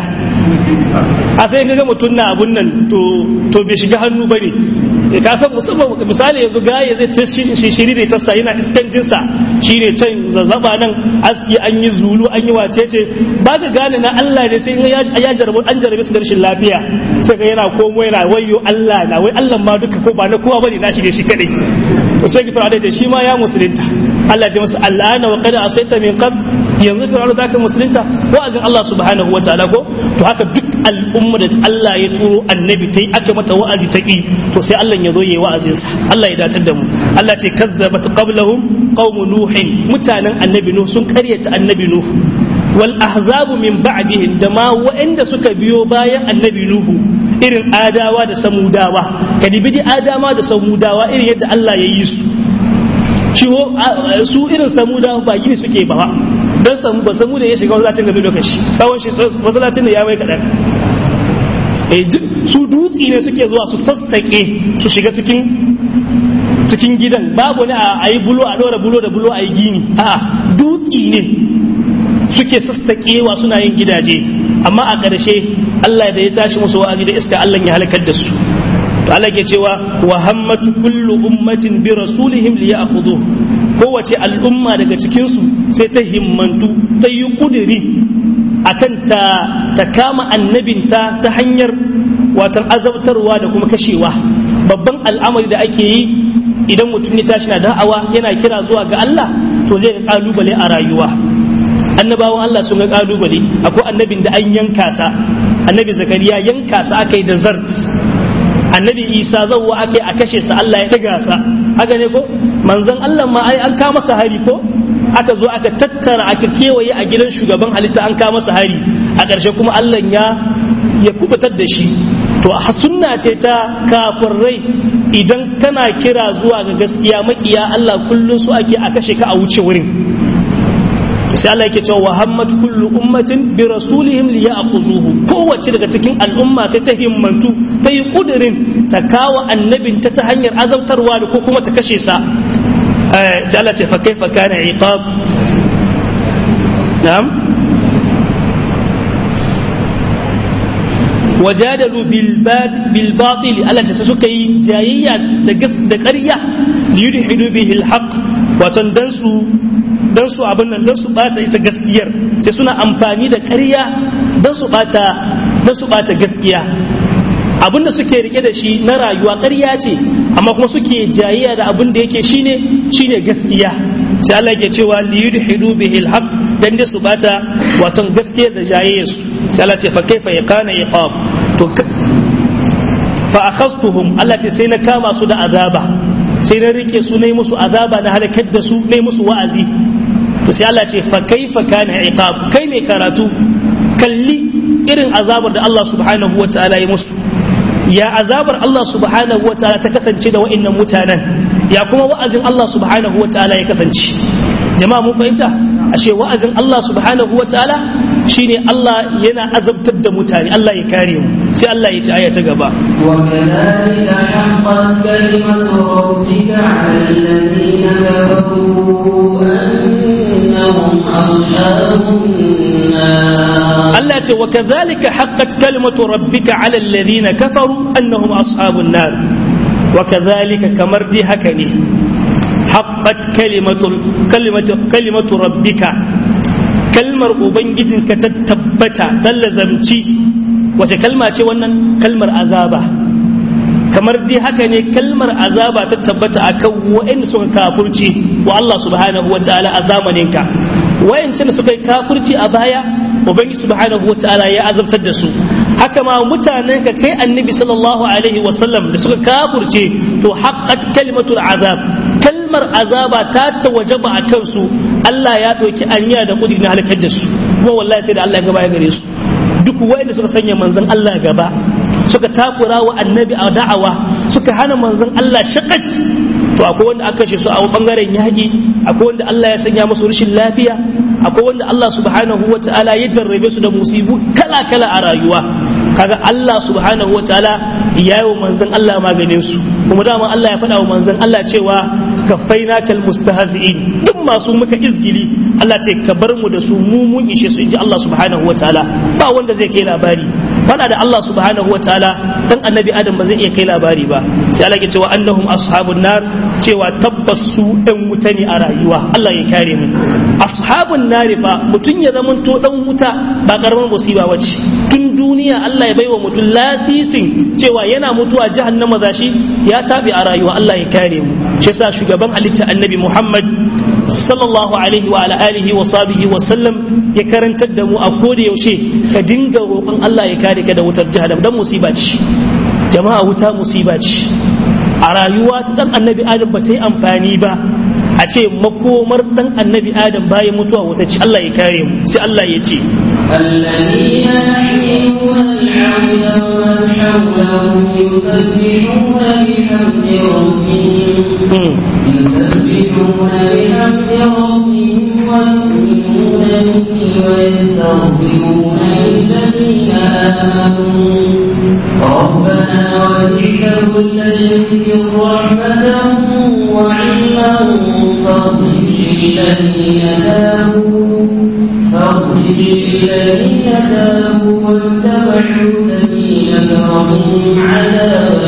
Speaker 1: a sai ga mutum na abun nan to to bai shiga hannu bane ka san musamman misali yanzu gaye zai tashi shiri da tassa yana iskancin sa shine can zazzaba nan aski an yi zulu an yi wacece ba ka gane na Allah ne sai ya jarabu an jarabe su da rashin lafiya sai ga yana komo yana wayyo Allah na wai Allah ma duka ko ba na kowa bane na shige shi kadai to sai Fir'aun da shi ma ya musulunta Allah ya masa al'ana wa qad asaita min qabl yanzu Fir'aun da ka musulunta wa'azin Allah subhanahu wa ta'ala ko to haka duk al'umma da Allah ya turo annabi tai aka mata wa'azi ta ki to sai Allah ya zo yayi wa'azin sa Allah ya dace da mu Allah ce kazzabat qablahum qaum nuhin mutanen annabi nuh sun karyata annabi nuh wal ahzabu min ba'dihim da ma wa'anda suka biyo bayan annabi nuhu irin adawa da samudawa kadibi di adama da samudawa irin yadda Allah ya yi su ciwo su irin samudawa ba gini suke ba dan samu ba samu da ya shiga masallacin gabe lokaci tsawon shi masallacin da ya mai kadan eh su dutsi ne suke zuwa su sassake su shiga cikin cikin gidan babu ne a yi bulo a dora bulo da bulo a yi gini a dutsi ne suke sassakewa suna yin gidaje amma a ƙarshe Allah da ya tashi musu wa'azi da iska Allah ya halakar da su to Allah ke cewa wa hammatu kullu ummatin bi rasulihim li ya'khudhu kowace al'umma daga cikin su sai ta himmantu ta yi kudiri akan ta ta kama annabinta ta hanyar watan azabtarwa da kuma kashewa babban al'amari da ake yi idan mutum ya tashi na da'awa yana kira zuwa ga Allah to zai ga kalubale a rayuwa annabawan Allah sun ga kalubale akwai annabin da an yanka sa annabi zakariya yanka sa akai da zart annabi isa zawwa akai a kashe sa Allah ya daga sa haka ne ko manzon Allah ma ai an ka masa hari ko aka zo aka tattara aka kewaye a gidan shugaban halitta an ka masa hari a ƙarshe kuma Allah ya ya kubutar da shi to sunna ce ta kafirai idan kana kira zuwa ga gaskiya makiya Allah kullun su ake a kashe ka a wuce wurin sai Allah yake cewa wahammat kullu ummatin bi rasulihim li ya'khuzuhu kowace daga cikin al'umma sai ta himmantu ta yi kudirin ta kawo annabin ta ta hanyar azabtarwa da ko kuma ta kashe sa sai Allah ce fa kaifa kana iqab na'am wajadalu bil bad bil batil Allah ta suka yi jayayya da gas da ƙarya liyudhidu bihi alhaq watan dan su dan su abin nan dan su bata ita gaskiyar sai suna amfani da ƙarya dan su bata dan su bata gaskiya abin da suke rike da shi na rayuwa ƙarya ce amma kuma suke jayayya da abin da yake shine shine gaskiya sai Allah yake cewa liyudhidu bihi alhaq dan da su bata watan gaskiyar da jayayyar su sai Allah ce fa kaifa yakana iqab to fa akhadtuhum Allah ce sai na kama su da azaba sai na rike su nayi musu azaba na halakar da su nayi musu wa'azi to sai Allah ce fa kaifa kana iqab kai mai karatu kalli irin azabar da Allah subhanahu wataala ya musu ya azabar Allah subhanahu wataala ta kasance da wa'annan mutanen ya kuma wa'azin Allah subhanahu wataala ya kasance jama'a mun fahimta ashe wa'azin Allah subhanahu wataala shine Allah yana azabtar da mutane Allah ya kare mu sai Allah ya ci aya ta gaba
Speaker 2: wa kadhalika haqqat kalimatu rabbika 'ala alladhina kafaru annahum ashabun nar
Speaker 1: Allah ce wa kadhalika haqqat kalimatu rabbika 'ala alladhina kafaru annahum ashabun nar wa kadhalika kamar dai haka ne haqqat kalimatu kalimatu kalimatu rabbika kalmar ubangijinka ta tabbata tallazamci wace kalma ce wannan kalmar azaba kamar dai haka ne kalmar azaba ta tabbata akan wa'anda suka kafurci wa Allah subhanahu wataala a zamaninka wa'anda suka yi kafurci a baya ubangiji subhanahu wataala ya azabtar da su haka ma mutanen ka kai annabi sallallahu alaihi wasallam da suka kafurce to haqqat kalimatul azab kalmar azaba ta tawajaba a kansu Allah ya ɗauki anya da kudi na halakar da su kuma wallahi sai da Allah ya gaba ya gare su duk wanda suka sanya manzon Allah gaba suka takura wa annabi a da'awa suka hana manzon Allah shakat to akwai wanda aka kashe su a bangaren yaƙi akwai wanda Allah ya sanya musu rashin lafiya akwai wanda Allah subhanahu wataala ya jarrabe su da musibu kala kala a rayuwa kaga Allah subhanahu wataala ya yi wa manzon Allah maganin su kuma dama Allah ya faɗa wa manzon Allah cewa kaffainakal mustahzi'in duk masu muka izgili Allah ce ka bar mu da su mu mun ishe su inji Allah subhanahu wataala ba wanda zai kai labari faɗa da Allah subhanahu wataala dan annabi Adam ba zai iya kai labari ba sai Allah ya cewa annahum ashabun nar cewa tabbas su ɗan wuta ne a rayuwa Allah ya kare mu ashabun nar fa mutun ya zamanto dan wuta ba karaman musiba bace tun duniya Allah ya baiwa mutum lasisin cewa yana mutuwa jahannama zashi ya tabi a rayuwa Allah ya kare mu shi yasa shugaban halitta annabi Muhammad sallallahu alaihi wa ala alihi wa sahbihi wa sallam ya karantar da mu a koda yaushe ka dinga roƙon Allah ya kare ka da wutar jahannam dan musiba ce jama'a wuta musiba ce a rayuwa ta dan annabi Adam ba ta yi amfani ba a ce makomar dan annabi Adam bayan mutuwa wuta ce Allah ya kare mu sai Allah ya ce
Speaker 2: الذين يحملون العرش ومن حوله يسبحون بحمد ربهم يسبحون بحمد ربهم ويؤمنون به ويستغفرون للذين آمنوا ربنا وسعت كل شيء رحمة وعلما فاغفر للذين تابوا فاغفر للذين تابوا واتبعوا سبيلك وهم عذاب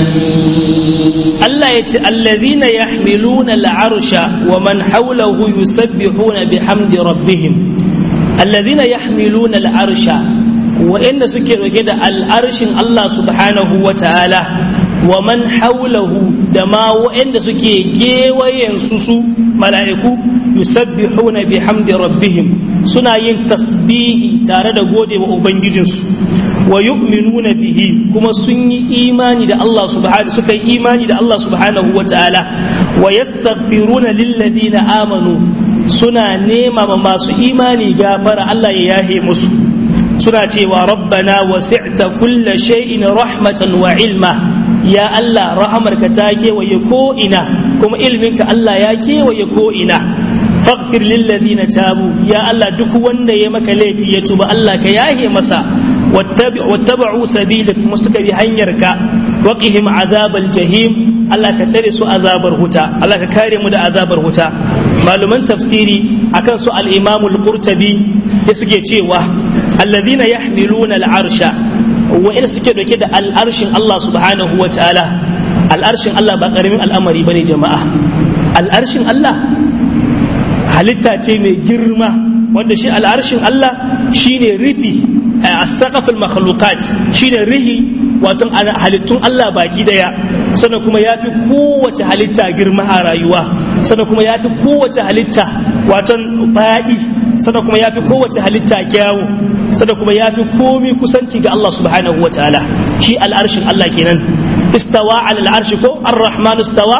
Speaker 2: الجحيم
Speaker 1: الله يتي الذين يحملون العرش ومن حوله يسبحون بحمد ربهم الذين يحملون العرش وإن سكر كده العرش الله سبحانه وتعالى ومن حوله دما وإن سكي جيوين سسو ملائكو يسبحون بحمد ربهم suna yin tasbihi tare da gode wa ubangijinsu wa yu'minuna bihi kuma sun yi imani da Allah subhanahu suka yi imani da Allah subhanahu wataala wa yastaghfiruna lil ladina amanu suna nema ma masu imani gafara Allah ya yahe musu suna cewa rabbana wasi'ta kulla shay'in rahmatan wa ilma ya Allah rahamarka ta kewaye ko ina kuma ilminka Allah ya kewaye ko ina faghfir lil ladina tabu ya Allah duk wanda ya maka laifi ya tuba Allah ka yahe masa wattaba'u sabilak kuma suka bi hanyarka waqihim azabal jahim Allah ka tsare su azabar huta Allah ka kare mu da azabar huta maluman tafsiri akan su al-Imam al-Qurtubi da suke cewa alladhina yahmiluna al-arsha wa'in suke dauke da al-arshin Allah subhanahu wa ta'ala al'arshin Allah ba karamin al'amari bane jama'a. Al'arshin Allah halitta ce mai girma wanda shi al'arshin Allah shine rifi as-saqaful makhluqat shine rihi wato halittun Allah baki daya, sannan kuma yafi kowace halitta girma a rayuwa, sannan kuma yafi kowace halitta wato fadi, sannan kuma yafi kowace halitta kyawu, sannan kuma yafi komai kusanci ga Allah subhanahu wataala. Shi al'arshin Allah kenan. Istawa 'ala al-'arshi ko ar-rahman istawa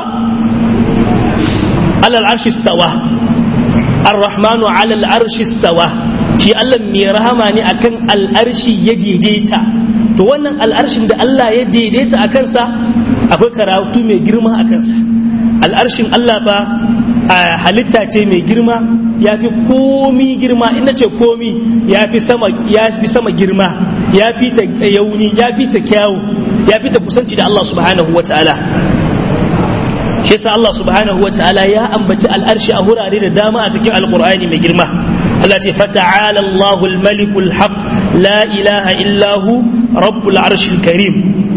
Speaker 1: 'ala al-'arshi istawa ar-rahmanu 'ala al-'arshi istawa. Shi Allah mai rahama ne akan al'arshi ya daidaita. To wannan al'arshin da Allah ya daidaita a kansa akwai karatu mai girma a kansa. Al'arshin Allah ba halitta ce mai girma, ya fi komi girma. Inda ce komi ya fi sama, ya fi sama girma, ya fi ta yauni, ya fi ta kyawu, ya fi ta kusanci da Allah subhanahu wa ta'ala. Shi yasa Allah subhanahu wa ta'ala ya ambaci al'arshi a hurare da dama a cikin alqur'ani mai girma. Allah ce fata'ala Allahu al-malikul haq la ilaha illa hu rabbul arshil karim.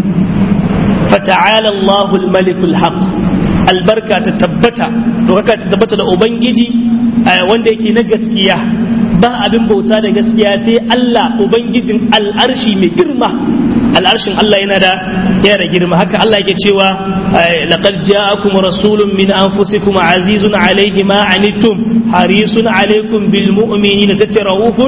Speaker 1: Fata'ala Allahu al-malikul haq, albarka ta tabbata, doka ta tabbata da ubangiji wanda yake na gaskiya, ba abin bauta da gaskiya sai Allah ubangijin al'arshi mai girma. Al'arshin Allah yana da yana da girma. Haka Allah yake cewa laqad ja'akum rasulun min anfusikum azizun alayhi ma anittum harisun alaykum bil mu'minina satirahufun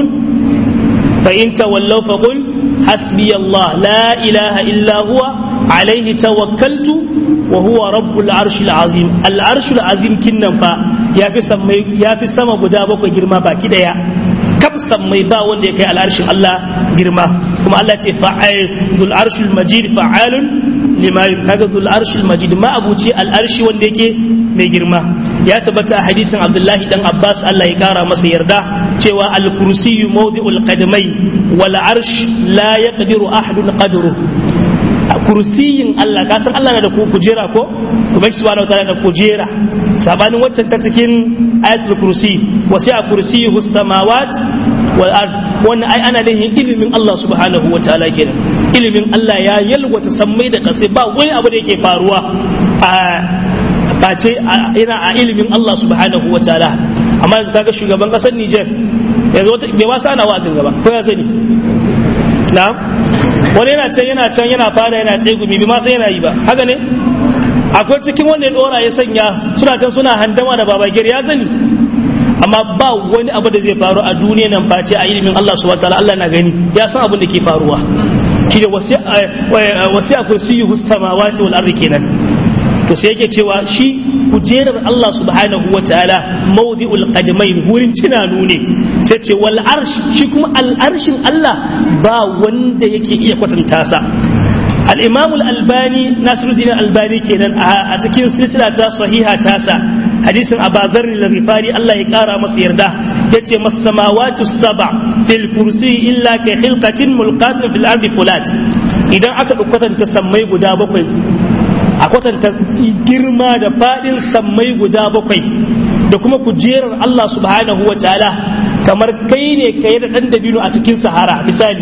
Speaker 1: fa in tawallaw faqul hasbi Allah la ilaha illa huwa alayhi tawakkaltu wa huwa rabbul arshil azim. Al arshil azim kinnan fa yafi sama yafi sama guda bakwai girma baki daya. Kafsan mai ba wanda ya kai al'arshin Allah girma. Kuma Allah ce fa'al dhul arshil majid fa'alun lima kaga dhul arshil majid ma abuci al'arshi wanda yake mai girma. Ya tabbata a hadisin Abdullahi dan Abbas Allah ya kara masa yarda cewa al-kursiyyu mawdi'ul qadamain wal arsh la yaqdiru ahadun qadruhu. Kursiyin Allah, ka san Allah na da kujera ko kuma subhanahu wa ta'ala da kujera sabanin waccan ta cikin ayatul kursi wasi'a kursiyuhu samawat wal ard. Wannan ai ana nihin ilimin Allah subhanahu wa ta'ala kenan. Ilimin Allah ya yalwata sammai da kasai, ba wani abu da yake faruwa a bace yana a ilimin Allah subhanahu wa ta'ala. Amma yanzu kaga shugaban kasar Niger yanzu wata bai wasa ana wazin gaba ko ya sani na'am, wani yana can yana can yana fara yana tsegumi bi ma sai yana yi ba, haka ne? Akwai cikin wanda ya dora ya sanya suna can suna handama da babagir ya sani, amma ba wani abu da zai faru a duniya nan face a ilimin Allah subhanahu wataala. Allah na gani, ya san abin da ke faruwa. Shi da wasi'a kursiyuhu samawati wal ardi kenan. To sai yake cewa shi kujerar Allah subhanahu wa ta'ala mawdi'ul qadamain wurin tunanu ne, sai ce wal arsh shi kuma al arshin Allah ba wanda yake iya kwatanta sa. Al-Imam al-Albani Nasiruddin al-Albani kenan a cikin silsila ta sahiha tasa hadisin Abu Dharr al-Ghifari Allah ya kara masa yarda yace mas-samawati as-sab'a fil kursi illa ka khilqatin mulqatin fil ardi fulat. Idan aka kwatanta sammai guda bakwai, a kwatanta girma da fadin sammai guda bakwai da kuma kujerar Allah subhanahu wa ta'ala kamar kai ne kai da dan dabino a cikin sahara misali.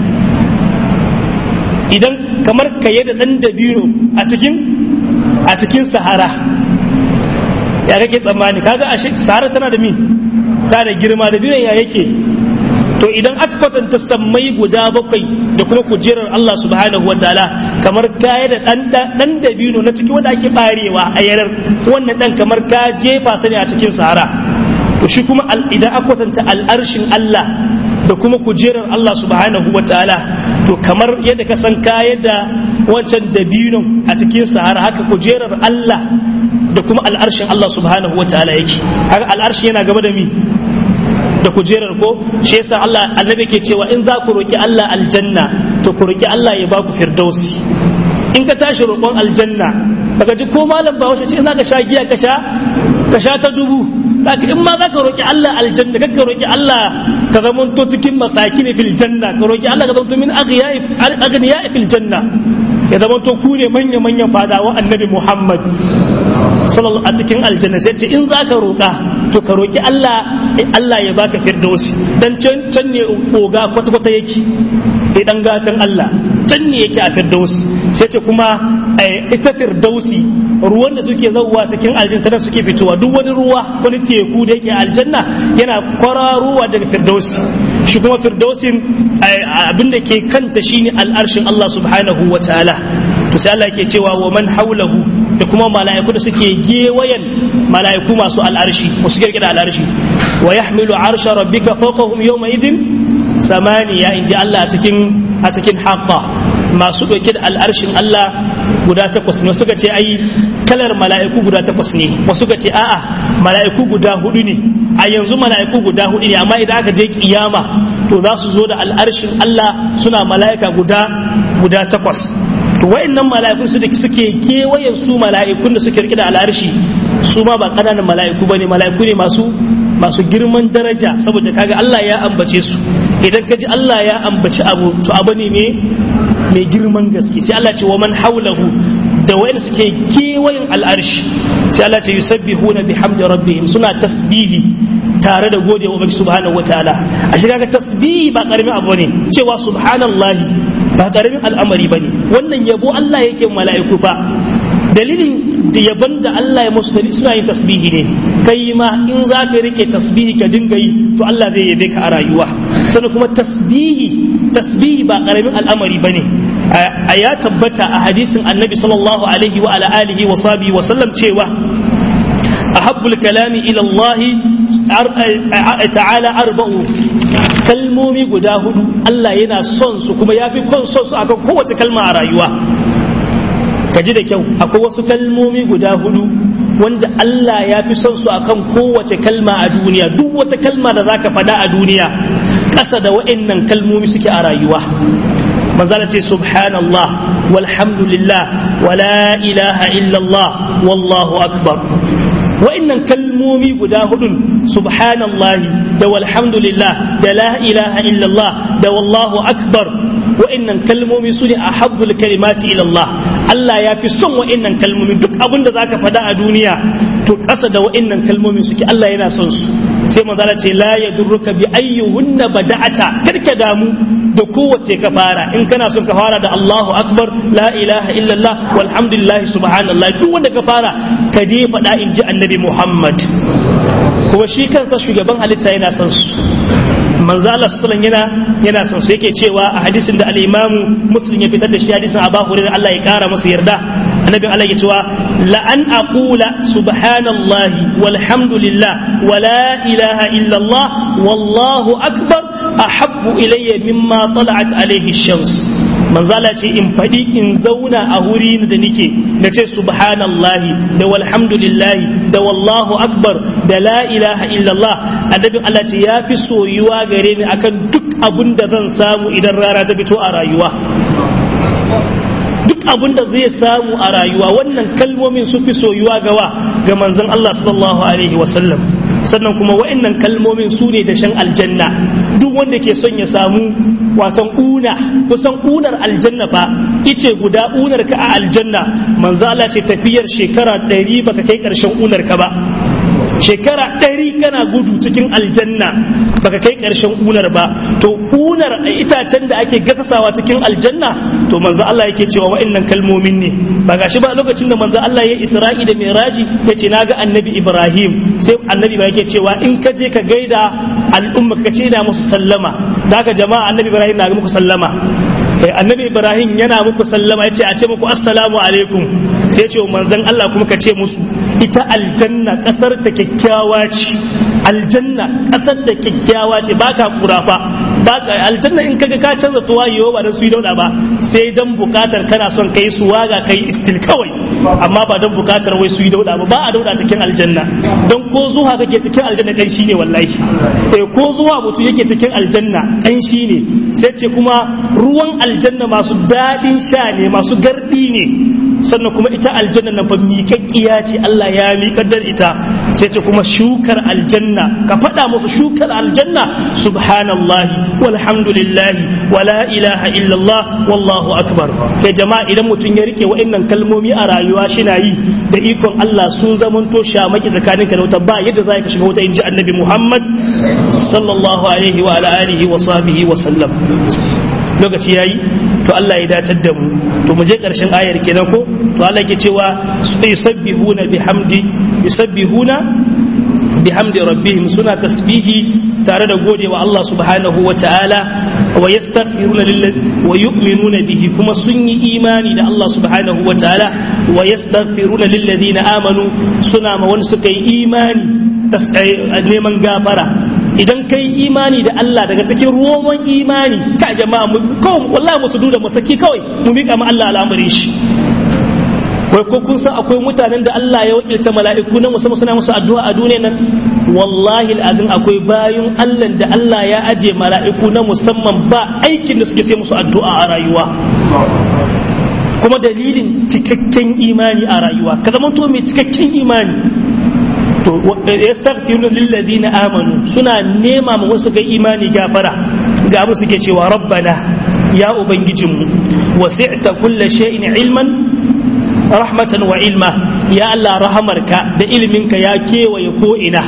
Speaker 1: Idan kamar kai da dan dabino a cikin a cikin sahara, ya kake tsammani? Kaga a sahara tana da mi ta da girma, da binan ya yake. To idan aka kwatanta sammai guda bakwai da kuma kujerar Allah subhanahu wataala kamar kaya da dan dan dabino na cikin wanda ake barewa a yarar, wannan dan kamar ka jefa sa ne a cikin sahara. To shi kuma idan aka kwatanta al'arshin Allah da kuma kujerar Allah subhanahu wataala, to kamar yadda ka san kaya da wancan dabino a cikin sahara, haka kujerar Allah da kuma al'arshin Allah subhanahu wataala yake. Haka al'arshi yana gaba da mi da kujerar ko. Shi yasa Allah annabi ke cewa in za ku roki Allah aljanna to ku roki Allah ya ba ku firdausi. In ka tashi roƙon aljanna daga ji ko malam ba wace ce za ka sha giya ka sha ka sha ta dubu, zaka in ma za ka roki Allah aljanna ka roki Allah ka zamanto cikin masakin fil janna, ka roki Allah ka zamanto min aghniya fil janna. ya zama to ku ne manya manyan fadawa annabi Muhammad sallallahu a cikin aljanna sai ce in zaka roka to ka roki Allah Allah ya baka firdausi dan can can ne oga kwata kwata yake eh dan gatan Allah can ne yake a firdausi sai ce kuma ita firdausi ruwan da suke zauwa cikin aljanna da suke fitowa duk wani ruwa wani teku da yake aljanna yana kwararowa daga firdausi shi kuma firdausin abinda ke kanta shine al'arshin Allah subhanahu wataala to sai Allah yake cewa wa man haulahu da kuma mala'iku da suke gewayen mala'iku masu al'arshi musu girgida al'arshi wa yahmilu arsha rabbika fawqahum yawma idin samaniya inji Allah a cikin a cikin haqqa masu dauke da al'arshin Allah guda takwas ne suka ce ai kalar mala'iku guda takwas ne wasu suka ce a'a mala'iku guda hudu ne a yanzu mala'iku guda hudu ne amma idan aka je kiyama to za su zo da al'arshin Allah suna mala'ika guda guda takwas to wayannan mala'ikun su da suke kewayen su mala'ikun da suke rike da al'arshi su ma ba kananan mala'iku bane mala'iku ne masu masu girman daraja saboda kaga Allah ya ambace su idan ka ji Allah ya ambaci abu to abu ne me mai girman gaske sai Allah ce wa man haulahu da wayanda suke kewayen al'arshi sai Allah ce yusabbihuna bihamdi rabbihim suna tasbihi tare da gode wa subhanahu wataala a shiga ga tasbihi ba karamin abu ne cewa subhanallahi ba karamin al'amari bane wannan yabo Allah yake mala'iku fa dalilin da yaban da Allah ya musu suna yin tasbihi ne kai ma in za ka rike tasbihi ka dinga yi to Allah zai yabe ka a rayuwa sannan kuma tasbihi tasbihi ba karamin al'amari bane a ya tabbata a hadisin annabi sallallahu alaihi wa ala alihi wa sahbihi wa sallam cewa ahabbul kalami ila Allah ta'ala arba'u kalmomi guda hudu Allah yana son su kuma yafi kon son su akan kowace kalma a rayuwa kaji da kyau akwai wasu kalmomi guda hudu wanda Allah ya fi son su akan kowace kalma a duniya duk wata kalma da zaka faɗa a duniya ƙasa da wa'annan kalmomi suke a rayuwa manzala ce subhanallah walhamdulillah wala ilaha illallah wallahu akbar wa'annan kalmomi guda hudun subhanallahi da walhamdulillah da la ilaha illallah da wallahu akbar wa'annan kalmomi su ne ahabbul kalimati ila Allah Allah ya fi son wa'annan kalmomi duk abin da zaka faɗa a duniya to ƙasa da wa'annan kalmomi suke Allah yana son su sai manzala ce la yadurruka bi ayyuhunna bada'ata karka damu da kowace ka fara in kana son ka fara da Allahu akbar la ilaha illallah walhamdulillah subhanallah duk wanda ka fara ka je faɗa in ji annabi Muhammad kuma shi kansa shugaban halitta yana son su manzo Allah sallallahu yana yana son su yake cewa a hadisin da al-Imam Muslim ya fitar da shi hadisin Abu Hurairah Allah ya kara masa yarda annabi Allah ya cewa la an aqula subhanallahi walhamdulillah wala ilaha illallah wallahu akbar ahabbu ilayya mimma tala'at alayhi ash-shams manzala ce in faɗi in zauna a wuri da nike na ce subhanallahi da walhamdulillahi da wallahu akbar da la ilaha illallah annabin Allah ce ya fi soyuwa gare ni akan duk abin da zan samu idan rana ta fito a rayuwa duk abin da zai samu a rayuwa wannan kalmomin su fi soyuwa gawa ga manzon Allah sallallahu alaihi wasallam sannan kuma wa'annan kalmomin su ne da shan aljanna duk wanda ke son ya samu watan una kusan unar aljanna fa ice guda unar ka a aljanna manzo Allah ce tafiyar shekara ɗari baka kai ƙarshen unar ka ba shekara ɗari kana gudu cikin aljanna baka kai ƙarshen unar ba to unar itacen da ake gasasawa cikin aljanna to manzo Allah yake cewa wa'annan kalmomin ne ba gashi ba lokacin da manzo Allah ya Isra'i da Miraji yace naga annabi Ibrahim sai annabi ba yake cewa in ka je ka gaida al'umma ka ce da musu sallama daga jama'a annabi Ibrahim na muku sallama annabi Ibrahim yana muku sallama yace a ce muku assalamu alaikum sai ya ce manzon Allah kuma ka ce musu ita aljanna kasar ta kyakkyawa ce aljanna kasar ta kyakkyawa ce baka kurafa baka aljanna in kaga ka canza tuwayewa ba dan su yi dauda ba sai dan bukatar kana son kai su waga kai istil kawai amma ba dan bukatar wai su yi dauda ba ba a dauda cikin aljanna dan ko zuwa kake cikin aljanna kan shine wallahi eh ko zuwa mutu yake cikin aljanna kan shine sai ce kuma ruwan aljanna masu dadin sha ne masu gardi ne sannan kuma ita aljanna nan fa miƙaƙƙiya ce Allah ya miƙar da ita sai ce kuma shukar aljanna ka faɗa musu shukar aljanna subhanallahi walhamdulillahi wala ilaha illallah wallahu akbar kai jama'a idan mutum ya rike wa'annan kalmomi a rayuwa shi na yi da ikon Allah sun zamanto shamaki tsakaninka da wuta ba yadda za ka shiga wuta inji annabi Muhammad sallallahu alaihi wa ala alihi wa sahbihi wa sallam lokaci yayi to Allah ya datar da mu to mu je karshen ayar kenan ko to Allah ke cewa yusabbihuna bihamdi yusabbihuna bihamdi rabbihim suna tasbihi tare da godewa Allah subhanahu wa ta'ala wa yastaghfiruna lillahi wa yu'minuna bihi kuma sun yi imani da Allah subhanahu wa ta'ala wa yastaghfiruna lilladheena amanu suna ma wani suka yi imani neman gafara idan kai imani da Allah daga cikin roman imani ka jama'a mu kawai wallahi musu duda mu saki kawai mu mika ma Allah al'amarin shi wai ko kun san akwai mutanen da Allah ya wakilta mala'iku na musamman suna musu addu'a a duniyar nan wallahi al'azim akwai bayun Allah da Allah ya aje mala'iku na musamman ba aikin da suke sai musu addu'a a rayuwa kuma dalilin cikakken imani a rayuwa ka zama to mai cikakken imani to yastaghfiruna lil ladina amanu suna nema ma wasu ga imani gafara ga abu suke cewa rabbana ya ubangijinmu wasi'ta kulli shay'in ilman rahmatan wa ilma ya Allah rahamarka da iliminka ya kewaye ko ina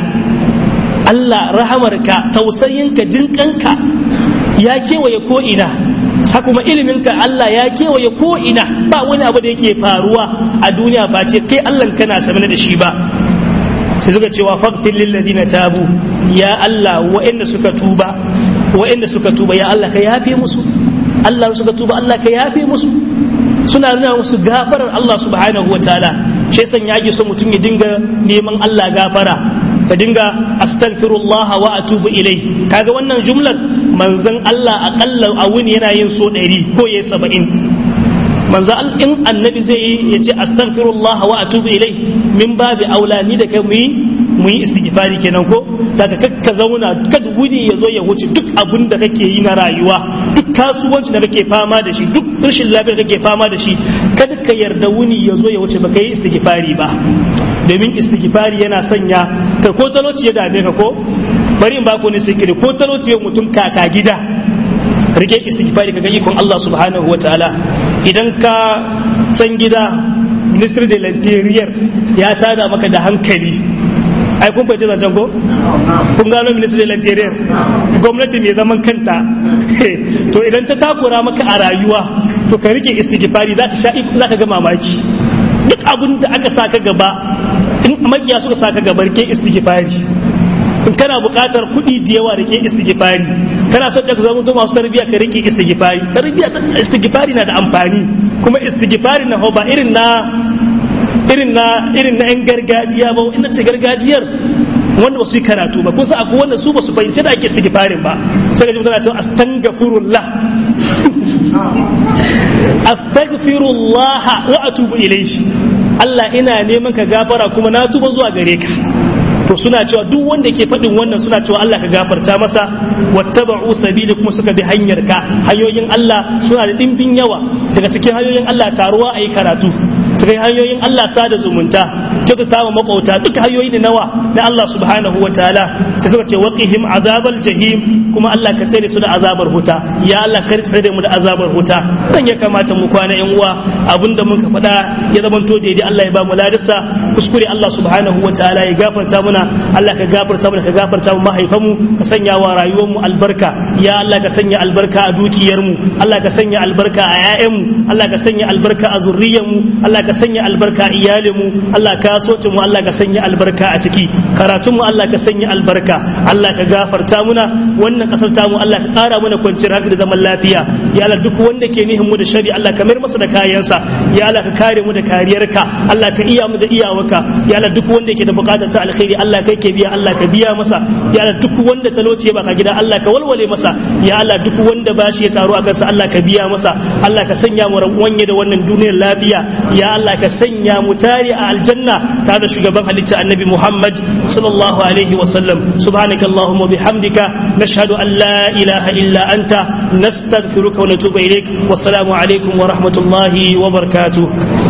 Speaker 1: Allah rahamarka tausayinka jinkanka ya kewaye ko ina haka kuma iliminka Allah ya kewaye ko ina ba wani abu da yake faruwa a duniya ba ce kai Allah kana sanar da shi ba sai suka cewa faghfir lil ladina tabu ya Allah wa'anda suka tuba wa'anda suka tuba ya Allah ka yafe musu Allah suka tuba Allah ka yafe musu suna nuna musu gafarar Allah subhanahu wataala shi san yake so mutum ya dinga neman Allah gafara ka dinga astaghfirullah wa atubu ilai kaga wannan jumlar manzon Allah akalla a wuni yana yin so ɗari ko yayi saba'in manzo in annabi zai yi yace astaghfirullah wa atubu ilai min babi aulani da kai muyi muyi istighfari kenan ko daga kakka zauna kad wuni yazo ya wuce duk abin da kake yi na rayuwa duk kasuwanci da kake fama da shi duk rashin lafiya da kake fama da shi kada ka yarda wuni yazo ya wuce baka yi istighfari ba domin istighfari yana sanya kai ko talauci ya dame ka ko bari in ba ku ne sikiri ko talauci ya mutum kaka gida rike istighfari kaga ikon Allah subhanahu wataala idan ka can gida ministry de l'interior ya tada maka da hankali ai kun bai zancen ko kun gano ministry de l'interior gwamnati mai zaman kanta to idan ta takura maka a rayuwa to ka rike istighfari zaka sha zaka ga mamaki duk abin da aka saka gaba in makiya suka saka gaba rike istighfari in kana buƙatar kuɗi da yawa rike istighfari kana son ka zama masu tarbiyya ka rike istighfari tarbiyya istighfari na da amfani kuma istighfari na ba irin na irin na irin na yan gargajiya ba ina ce gargajiyar wanda ba su yi karatu ba kusa akwai wanda su ba su fahimci da ake istighfarin ba sai ka ji mutane cewa astaghfirullah astaghfirullah wa atubu ilayhi Allah ina neman ka gafara kuma na tuba zuwa gare ka to suna cewa duk wanda ke faɗin wannan suna cewa Allah ka gafarta masa wattaba'u sabili kuma suka bi hanyar ka hanyoyin Allah suna da dimbin yawa daga cikin hanyoyin Allah taruwa ayi karatu cikin hanyoyin Allah sada zumunta kyautata wa makauta duka hanyoyi da nawa na Allah subhanahu wataala sai suka ce waqihim azabal jahim kuma Allah ka tsare su da azabar huta ya Allah ka tsare mu da azabar huta dan ya kamata mu kwana yan uwa abinda muka faɗa ya zamanto daidai Allah ya ba mu ladarsa kuskure Allah subhanahu wataala ya gafarta mana Allah ka gafarta mana ka gafarta mu mahaifanmu ka sanya wa rayuwar mu albarka ya Allah ka sanya albarka a dukiyar mu Allah ka sanya albarka a ƴaƴan mu Allah ka sanya albarka a zurriyar mu Allah ka sanya albarka a iyalin mu Allah ka soce mu Allah ka sanya albarka a ciki karatun mu Allah ka sanya albarka Allah ka gafarta muna wannan kasar ta mu Allah ka ƙara mana kwanciyar hankali da zaman lafiya ya Allah duk wanda ke nihin mu da shari Allah ka mayar masa da kayansa ya Allah ka kare mu da kariyarka Allah ka iya mu da iyawarka ya Allah duk wanda yake da bukatar ta alkhairi Allah kai ke biya Allah ka biya masa ya Allah duk wanda talauci ba ka gida Allah ka walwale masa ya Allah duk wanda bashi ya taru a kansa Allah ka biya masa Allah ka sanya mu wanye da wannan duniyar lafiya ya Allah ka sanya mu tare a aljanna tare da shugaban halitta annabi Muhammad sallallahu alaihi wa sallam subhanakallahumma bihamdika nashhadu an la ilaha illa anta nastaghfiruka wa natubu ilaik wassalamu alaikum wa rahmatullahi wa barakatuh